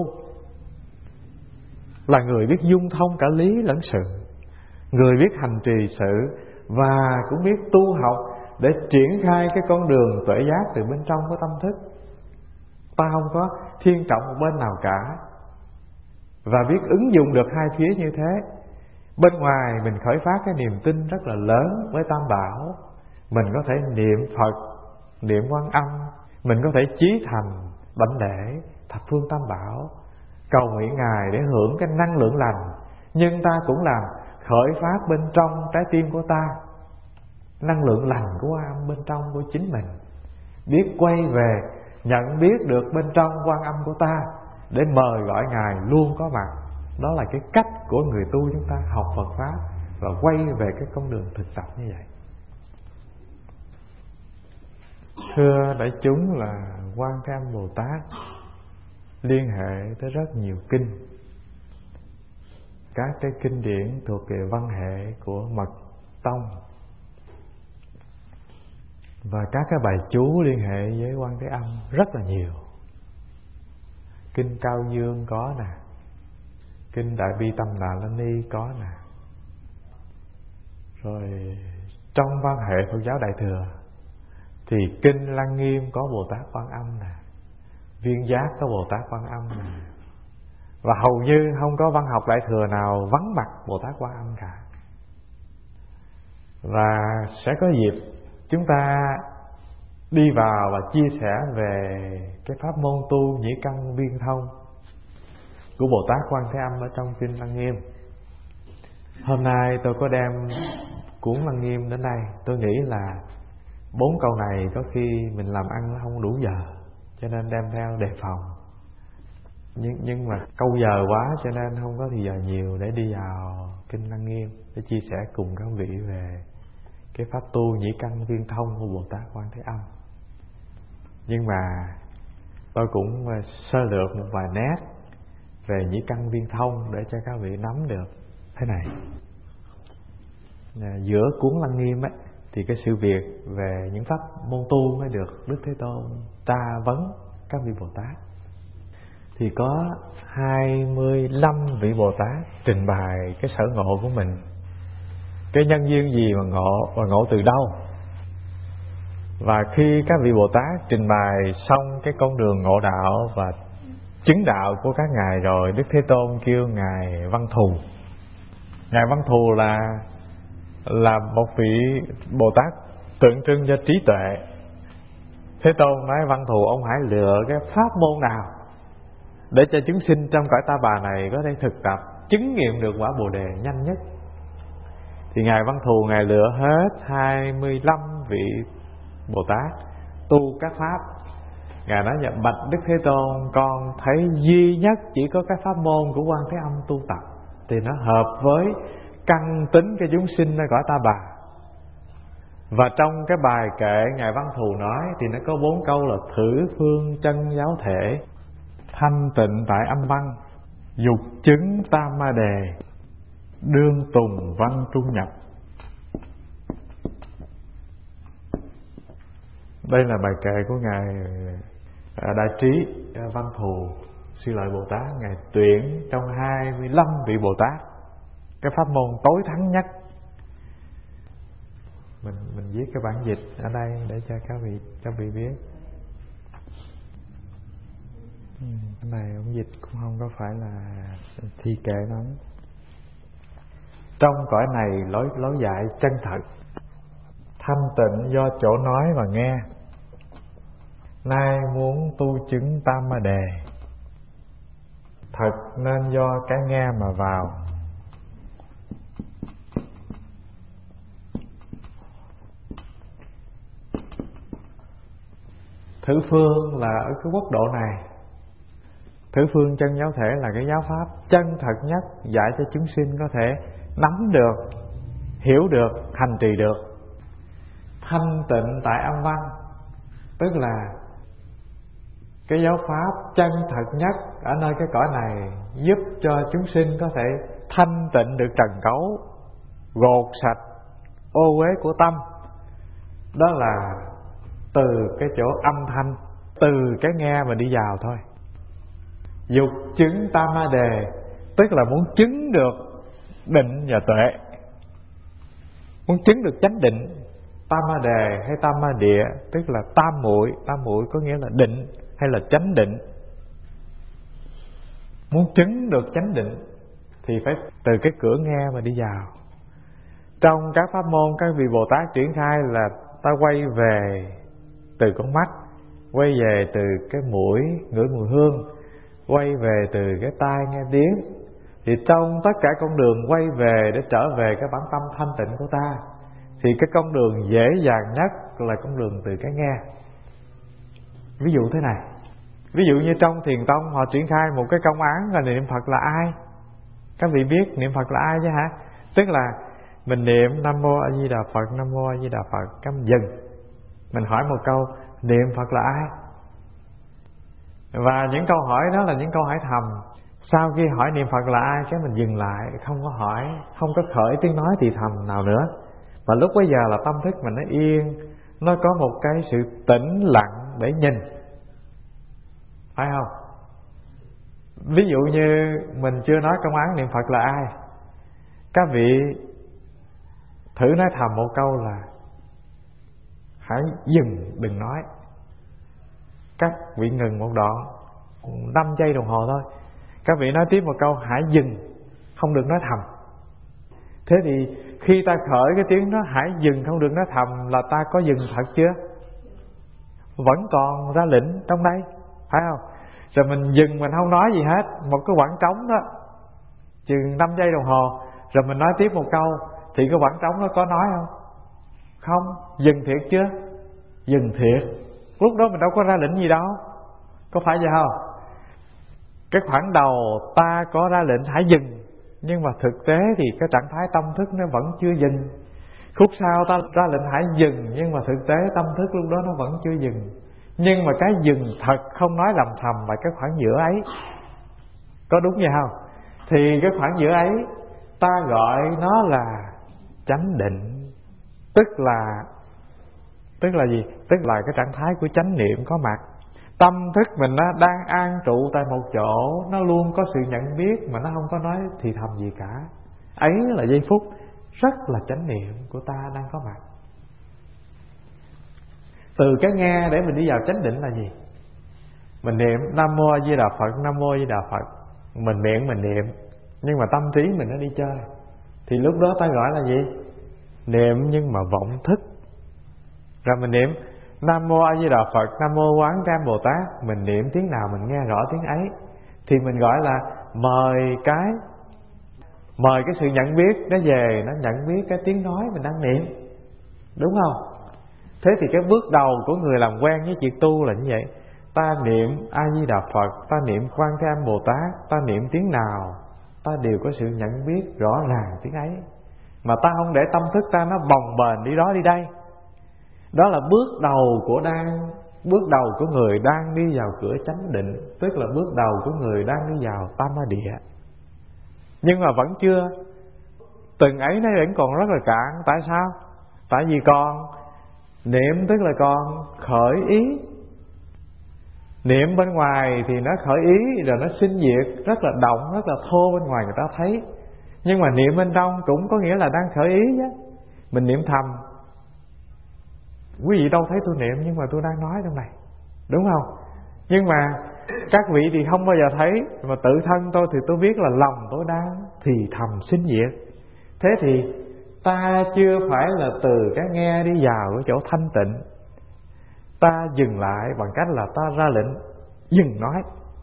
là người biết dung thông cả lý lẫn sự, người biết hành trì sự, và cũng biết tu học để triển khai cái con đường tuệ giác từ bên trong của tâm thức. Ta không có thiên trọng một bên nào cả, và biết ứng dụng được hai phía như thế. Bên ngoài mình khởi phát cái niềm tin rất là lớn với Tam Bảo, mình có thể niệm Phật, niệm Quan Âm, mình có thể chí thành đảnh lễ thập phương Tam Bảo, cầu nguyện Ngài để hưởng cái năng lượng lành. Nhưng ta cũng làm khởi phát bên trong trái tim của ta năng lượng lành của Quan Âm bên trong của chính mình, biết quay về nhận biết được bên trong Quan Âm của ta để mời gọi Ngài luôn có mặt. Đó là cái cách của người tu chúng ta học Phật Pháp và quay về cái con đường thực tập như vậy. Thưa đại chúng, là Quan Thế Âm Bồ Tát liên hệ tới rất nhiều kinh, các cái kinh điển thuộc về văn hệ của Mật Tông, và các cái bài chú liên hệ với Quan Thế Âm rất là nhiều. Kinh Cao Dương có nè, kinh Đại Bi Tâm Đà La Ni có nè, rồi trong văn hệ Phật giáo Đại Thừa thì kinh Lăng Nghiêm có Bồ Tát Quan Âm nè, Viên Giác có Bồ Tát Quan Âm nè, và hầu như không có văn học Đại Thừa nào vắng mặt Bồ Tát Quan Âm cả. Và sẽ có dịp chúng ta đi vào và chia sẻ về cái pháp môn tu nhĩ căn viên thông của Bồ Tát Quan Thế Âm ở trong kinh Lăng Nghiêm. Hôm nay tôi có đem cuốn Lăng Nghiêm đến đây. Tôi nghĩ là bốn câu này có khi mình làm ăn nó không đủ giờ, cho nên đem theo đề phòng. Nhưng, nhưng mà câu giờ quá cho nên không có thì giờ nhiều để đi vào kinh Lăng Nghiêm để chia sẻ cùng các vị về cái pháp tu nhĩ căn viên thông của Bồ Tát Quan Thế Âm. Nhưng mà tôi cũng sơ lược một vài nét về nhĩ căn viên thông để cho các vị nắm được. Thế này, giữa cuốn Lăng Nghiêm ấy, thì cái sự việc về những pháp môn tu mới được Đức Thế Tôn tra vấn các vị Bồ Tát. Thì có hai mươi lăm vị Bồ Tát trình bày cái sở ngộ của mình, cái nhân duyên gì mà ngộ, và ngộ từ đâu. Và khi các vị Bồ Tát trình bày xong cái con đường ngộ đạo và chứng đạo của các ngài rồi, Đức Thế Tôn kêu ngài Văn Thù. Ngài Văn Thù là là một vị Bồ Tát tượng trưng cho trí tuệ. Thế Tôn nói Văn Thù, ông hãy lựa cái pháp môn nào để cho chúng sinh trong cõi Ta Bà này có thể thực tập chứng nghiệm được quả Bồ Đề nhanh nhất. Thì ngài Văn Thù ngài lựa hết hai mươi lăm vị Bồ Tát tu các pháp. Ngài nói là bạch Đức Thế Tôn, con thấy duy nhất chỉ có cái pháp môn của Quan Thế Âm tu tập thì nó hợp với căn tính cái chúng sinh ở cõi Ta Bà. Và trong cái bài kệ ngài Văn Thù nói thì nó có bốn câu là: thử phương chân giáo thể, thanh tịnh tại âm văn, dục chứng tam ma đề, đương tùng văn trung nhập. Đây là bài kệ của ngài Đại Trí Văn Thù Sư Lợi Bồ Tát. Ngài tuyển trong hai mươi lăm vị Bồ Tát cái pháp môn tối thắng nhất. Mình mình viết cái bản dịch ở đây để cho các vị các vị biết. Ừ, cái này ông dịch cũng không có phải là thi kệ lắm. Trong cõi này lối lối dạy chân thật, thanh tịnh do chỗ nói và nghe. Nay muốn tu chứng tam ma đề, thật nên do cái nghe mà vào. Thử phương là ở cái quốc độ này. Thử phương chân giáo thể là cái giáo pháp chân thật nhất, dạy cho chúng sinh có thể nắm được, hiểu được, hành trì được. Thanh tịnh tại âm văn, tức là cái giáo pháp chân thật nhất ở nơi cái cõi này, giúp cho chúng sinh có thể thanh tịnh được trần cấu, gột sạch ô uế của tâm. Đó là từ cái chỗ âm thanh, từ cái nghe mà đi vào thôi. Dục chứng tam ma đề, tức là muốn chứng được định và tuệ, muốn chứng được chánh định. Tam ma đề hay tam ma địa tức là tam muội. Tam muội có nghĩa là định hay là chánh định. Muốn chứng được chánh định thì phải từ cái cửa nghe mà đi vào. Trong các pháp môn các vị Bồ Tát triển khai là ta quay về từ con mắt, quay về từ cái mũi ngửi mùi hương, quay về từ cái tai nghe tiếng. Thì trong tất cả con đường quay về để trở về cái bản tâm thanh tịnh của ta, thì cái con đường dễ dàng nhất là con đường từ cái nghe. Ví dụ thế này, ví dụ như trong Thiền Tông họ triển khai một cái công án là niệm Phật là ai. Các vị biết niệm Phật là ai chứ hả? Tức là mình niệm Nam Mô A Di Đà Phật, Nam Mô A Di Đà Phật, cắm dừng. Mình hỏi một câu, niệm Phật là ai? Và những câu hỏi đó là những câu hỏi thầm. Sau khi hỏi niệm Phật là ai, cái mình dừng lại, không có hỏi, không có khởi tiếng nói thì thầm nào nữa. Và lúc bấy giờ là tâm thức mình nó yên, nó có một cái sự tĩnh lặng để nhìn, phải không? Ví dụ như mình chưa nói công án niệm Phật là ai, các vị thử nói thầm một câu là hãy dừng, đừng nói. Các vị ngừng một đoạn năm giây đồng hồ thôi. Các vị nói tiếp một câu hãy dừng, không được nói thầm. Thế thì khi ta khởi cái tiếng đó hãy dừng không được nói thầm là ta có dừng thật chưa? Vẫn còn ra lệnh trong đây, phải không? Rồi mình dừng mình không nói gì hết, một cái khoảng trống đó chừng năm giây đồng hồ, rồi mình nói tiếp một câu, thì cái khoảng trống nó có nói không? Không. Dừng thiệt chưa? Dừng thiệt. Lúc đó mình đâu có ra lệnh gì đâu, có phải vậy không? Cái khoảng đầu ta có ra lệnh hãy dừng, nhưng mà thực tế thì cái trạng thái tâm thức nó vẫn chưa dừng. Khúc sau ta ra lệnh hãy dừng, nhưng mà thực tế tâm thức lúc đó nó vẫn chưa dừng. Nhưng mà cái dừng thật không nói lầm thầm là cái khoảng giữa ấy. Có đúng vậy không? Thì cái khoảng giữa ấy ta gọi nó là chánh định. Tức là Tức là gì? Tức là cái trạng thái của chánh niệm có mặt. Tâm thức mình nó đang an trụ tại một chỗ, nó luôn có sự nhận biết mà nó không có nói thì thầm gì cả. Ấy là giây phút rất là chánh niệm của ta đang có mặt. Từ cái nghe để mình đi vào chánh định là gì? Mình niệm Nam Mô A Di Đà Phật, Nam Mô A Di Đà Phật, mình miệng mình niệm, nhưng mà tâm trí mình nó đi chơi, thì lúc đó ta gọi là gì? Niệm nhưng mà vọng thức. Rồi mình niệm Nam Mô A Di Đà Phật, Nam Mô Quán Thế Bồ Tát, mình niệm tiếng nào mình nghe rõ tiếng ấy, thì mình gọi là mời cái Mời cái sự nhận biết nó về, nó nhận biết cái tiếng nói mình đang niệm. Đúng không? Thế thì cái bước đầu của người làm quen với chuyện tu là như vậy. Ta niệm A Di Đà Phật, ta niệm Quan Thế Âm Bồ Tát, ta niệm tiếng nào ta đều có sự nhận biết rõ ràng tiếng ấy, mà ta không để tâm thức ta nó bồng bềnh đi đó đi đây. Đó là bước đầu của đang Bước đầu của người đang đi vào cửa chánh định, tức là bước đầu của người đang đi vào tam ma địa. Nhưng mà vẫn chưa, từng ấy nó vẫn còn rất là cạn. Tại sao? Tại vì còn niệm, tức là còn khởi ý. Niệm bên ngoài thì nó khởi ý rồi nó sinh diệt, rất là động, rất là thô, bên ngoài người ta thấy. Nhưng mà niệm bên trong cũng có nghĩa là đang khởi ý chứ. Mình niệm thầm, quý vị đâu thấy tôi niệm, nhưng mà tôi đang nói trong này, đúng không? Nhưng mà các vị thì không bao giờ thấy, mà tự thân tôi thì tôi biết là lòng tôi đang thì thầm sinh diệt. Thế thì ta chưa phải là từ cái nghe đi vào cái chỗ thanh tịnh. Ta dừng lại bằng cách là ta ra lệnh dừng nói.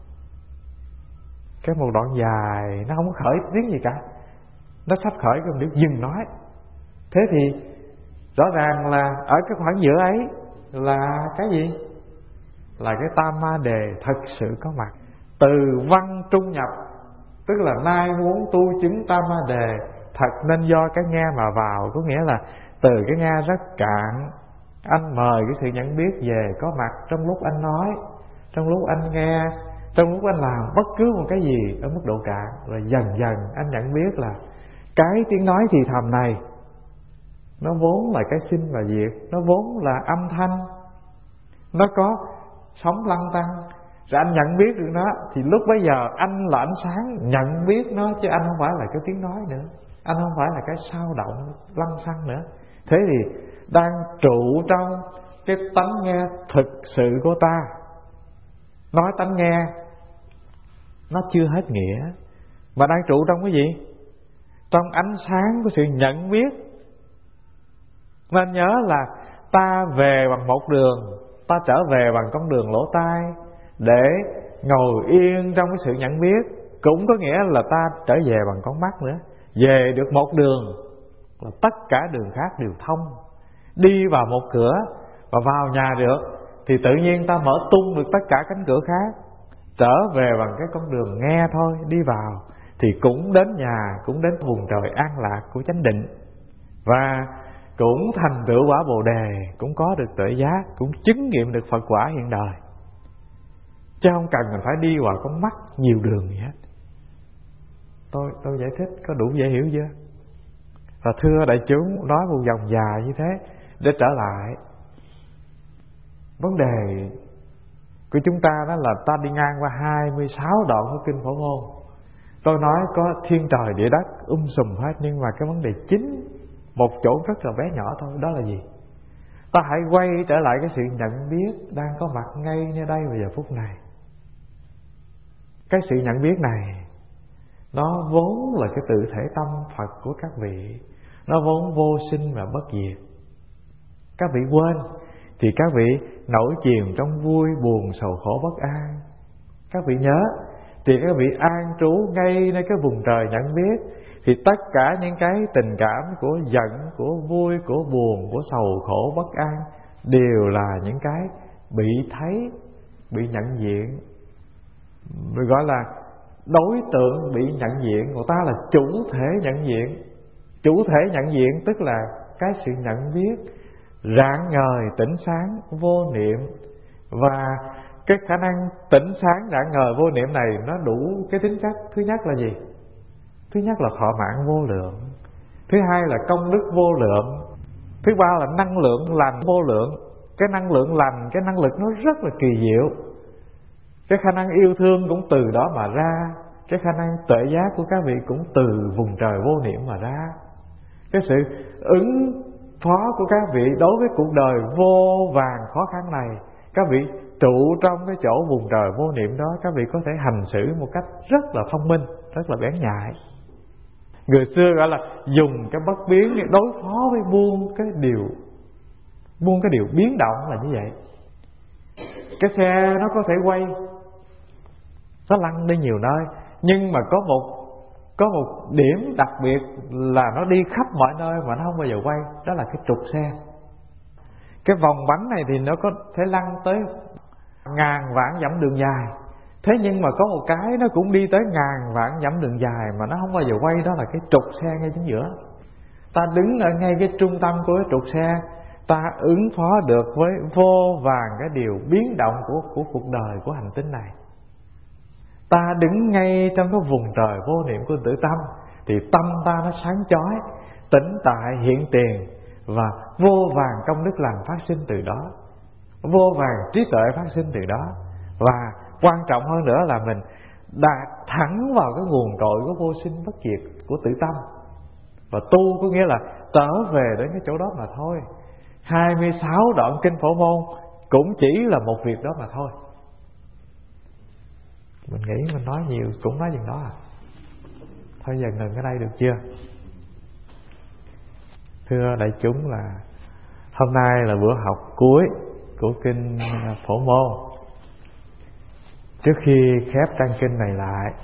Cái một đoạn dài nó không có khởi tiếng gì cả, nó sắp khởi cái điểm dừng nói. Thế thì rõ ràng là ở cái khoảng giữa ấy là cái gì? là cái tam ma đề thật sự có mặt. Từ văn trung nhập, tức là nay muốn tu chứng tam ma đề thật nên do cái nghe mà vào. Có nghĩa là từ cái nghe rất cạn, anh mời cái sự nhận biết về có mặt trong lúc anh nói, trong lúc anh nghe, trong lúc anh làm bất cứ một cái gì ở mức độ cạn. Rồi dần dần anh nhận biết là cái tiếng nói thì thầm này nó vốn là cái sinh và diệt, nó vốn là âm thanh, nó có sống lăn tăn. Rồi anh nhận biết được nó thì lúc bấy giờ anh là ánh sáng nhận biết nó, chứ anh không phải là cái tiếng nói nữa, anh không phải là cái sao động lăn xăng nữa. Thế thì đang trụ trong cái tánh nghe thực sự của ta. Nói tánh nghe nó chưa hết nghĩa, mà đang trụ trong cái gì? Trong ánh sáng của sự nhận biết. Nên nhớ là ta về bằng một đường, ta trở về bằng con đường lỗ tai để ngồi yên trong cái sự nhận biết. Cũng có nghĩa là ta trở về bằng con mắt nữa. Về được một đường là tất cả đường khác đều thông. Đi vào một cửa và vào nhà được thì tự nhiên ta mở tung được tất cả cánh cửa khác. Trở về bằng cái con đường nghe thôi, đi vào thì cũng đến nhà, cũng đến vùng trời an lạc của chánh định, và cũng thành tựu quả Bồ đề, cũng có được tuệ giác, cũng chứng nghiệm được Phật quả hiện đời. Chứ không cần mình phải đi vào con mắt nhiều đường gì hết. Tôi tôi giải thích có đủ dễ hiểu chưa? Và thưa đại chúng, nói một vòng dài như thế để trở lại vấn đề của chúng ta, đó là ta đi ngang qua hai mươi sáu đoạn của kinh Phổ Môn. Tôi nói có thiên trời địa đất um sùm hết, nhưng mà cái vấn đề chính một chỗ rất là bé nhỏ thôi. Đó là gì? Ta hãy quay trở lại cái sự nhận biết đang có mặt ngay nơi đây vào giờ phút này. Cái sự nhận biết này nó vốn là cái tự thể tâm Phật của các vị, nó vốn vô sinh và bất diệt. Các vị quên thì các vị nổi chìm trong vui buồn sầu khổ bất an. Các vị nhớ thì các vị an trú ngay nơi cái vùng trời nhận biết, thì tất cả những cái tình cảm của giận, của vui, của buồn, của sầu khổ bất an đều là những cái bị thấy, bị nhận diện. Mình gọi là đối tượng bị nhận diện, của ta là chủ thể nhận diện. Chủ thể nhận diện tức là cái sự nhận biết rạng ngời, tỉnh sáng, vô niệm. Và cái khả năng tỉnh sáng, rạng ngời, vô niệm này nó đủ cái tính chất. Thứ nhất là gì? Thứ nhất là thọ mạng vô lượng. Thứ hai là công đức vô lượng. Thứ ba là năng lượng lành vô lượng. Cái năng lượng lành, cái năng lực nó rất là kỳ diệu. Cái khả năng yêu thương cũng từ đó mà ra. Cái khả năng tuệ giác của các vị cũng từ vùng trời vô niệm mà ra. Cái sự ứng phó của các vị đối với cuộc đời vô vàn khó khăn này, các vị trụ trong cái chỗ vùng trời vô niệm đó, các vị có thể hành xử một cách rất là thông minh, rất là bén nhạy. Người xưa gọi là dùng cái bất biến để đối phó với muôn cái điều muôn cái điều biến động là như vậy. Cái xe nó có thể quay, nó lăn đi nhiều nơi, nhưng mà có một có một điểm đặc biệt là nó đi khắp mọi nơi mà nó không bao giờ quay. Đó là cái trục xe. Cái vòng bánh này thì nó có thể lăn tới ngàn vạn dặm đường dài, thế nhưng mà có một cái nó cũng đi tới ngàn vạn dặm đường dài mà nó không bao giờ quay. Đó là cái trục xe ngay chính giữa. Ta đứng ở ngay cái trung tâm của cái trục xe, ta ứng phó được với vô vàn cái điều biến động của, của cuộc đời, của hành tinh này. Ta đứng ngay trong cái vùng trời vô niệm của tự tâm, thì tâm ta nó sáng chói, tĩnh tại hiện tiền, và vô vàn công đức lành phát sinh từ đó, vô vàn trí tuệ phát sinh từ đó. Và quan trọng hơn nữa là mình đạt thẳng vào cái nguồn cội của vô sinh bất diệt của tự tâm. Và tu có nghĩa là trở về đến cái chỗ đó mà thôi. Hai mươi sáu đoạn kinh Phổ Môn cũng chỉ là một việc đó mà thôi. Mình nghĩ mình nói nhiều cũng nói chừng đó à. Thôi giờ ngừng ở đây được chưa? Thưa đại chúng, là hôm nay là bữa học cuối của kinh Phổ Môn. Trước khi khép trang kinh này lại,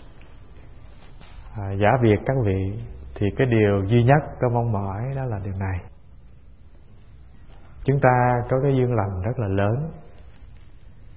à, giả biệt các vị, thì cái điều duy nhất tôi mong mỏi đó là điều này. Chúng ta có cái duyên lành rất là lớn,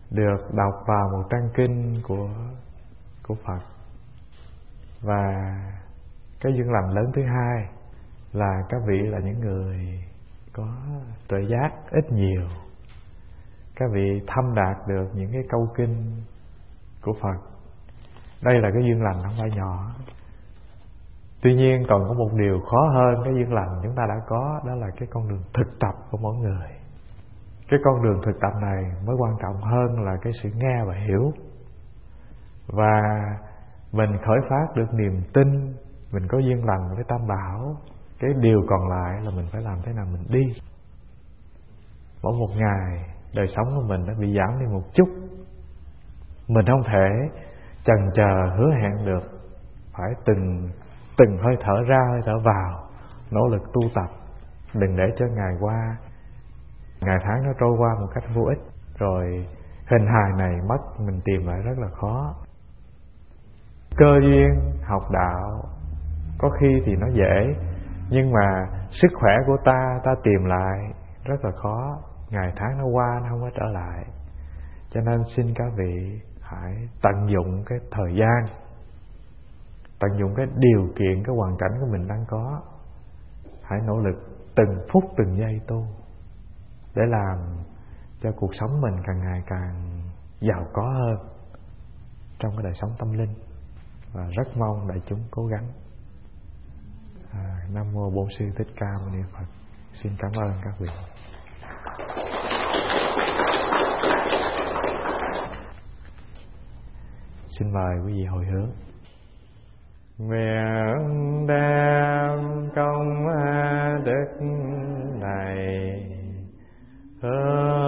được đọc vào một trang kinh của của Phật. Và cái duyên lành lớn thứ hai là các vị là những người có tuệ giác ít nhiều. Các vị thâm đạt được những cái câu kinh của Phật. Đây là cái duyên lành không phải nhỏ. Tuy nhiên còn có một điều khó hơn cái duyên lành chúng ta đã có, đó là cái con đường thực tập của mỗi người. Cái con đường thực tập này mới quan trọng hơn là cái sự nghe và hiểu. Và mình khởi phát được niềm tin, mình có duyên lành với Tam Bảo. Cái điều còn lại là mình phải làm thế nào mình đi. Mỗi một ngày đời sống của mình đã bị giảm đi một chút. Mình không thể chần chờ hứa hẹn được. Phải từng từng hơi thở ra hơi thở vào, nỗ lực tu tập. Đừng để cho ngày qua, ngày tháng nó trôi qua một cách vô ích, rồi hình hài này mất, mình tìm lại rất là khó. Cơ duyên học đạo có khi thì nó dễ, nhưng mà sức khỏe của ta ta tìm lại rất là khó. Ngày tháng nó qua nó không có trở lại. Cho nên xin các vị hãy tận dụng cái thời gian, tận dụng cái điều kiện, cái hoàn cảnh của mình đang có. Hãy nỗ lực từng phút từng giây tu, để làm cho cuộc sống mình càng ngày càng giàu có hơn trong cái đời sống tâm linh. Và rất mong đại chúng cố gắng. à, Nam mô Bổn Sư Thích Ca Mâu Ni Phật. Xin cảm ơn các vị. Xin mời quý vị hồi hướng. Nguyện đem công đức này hướng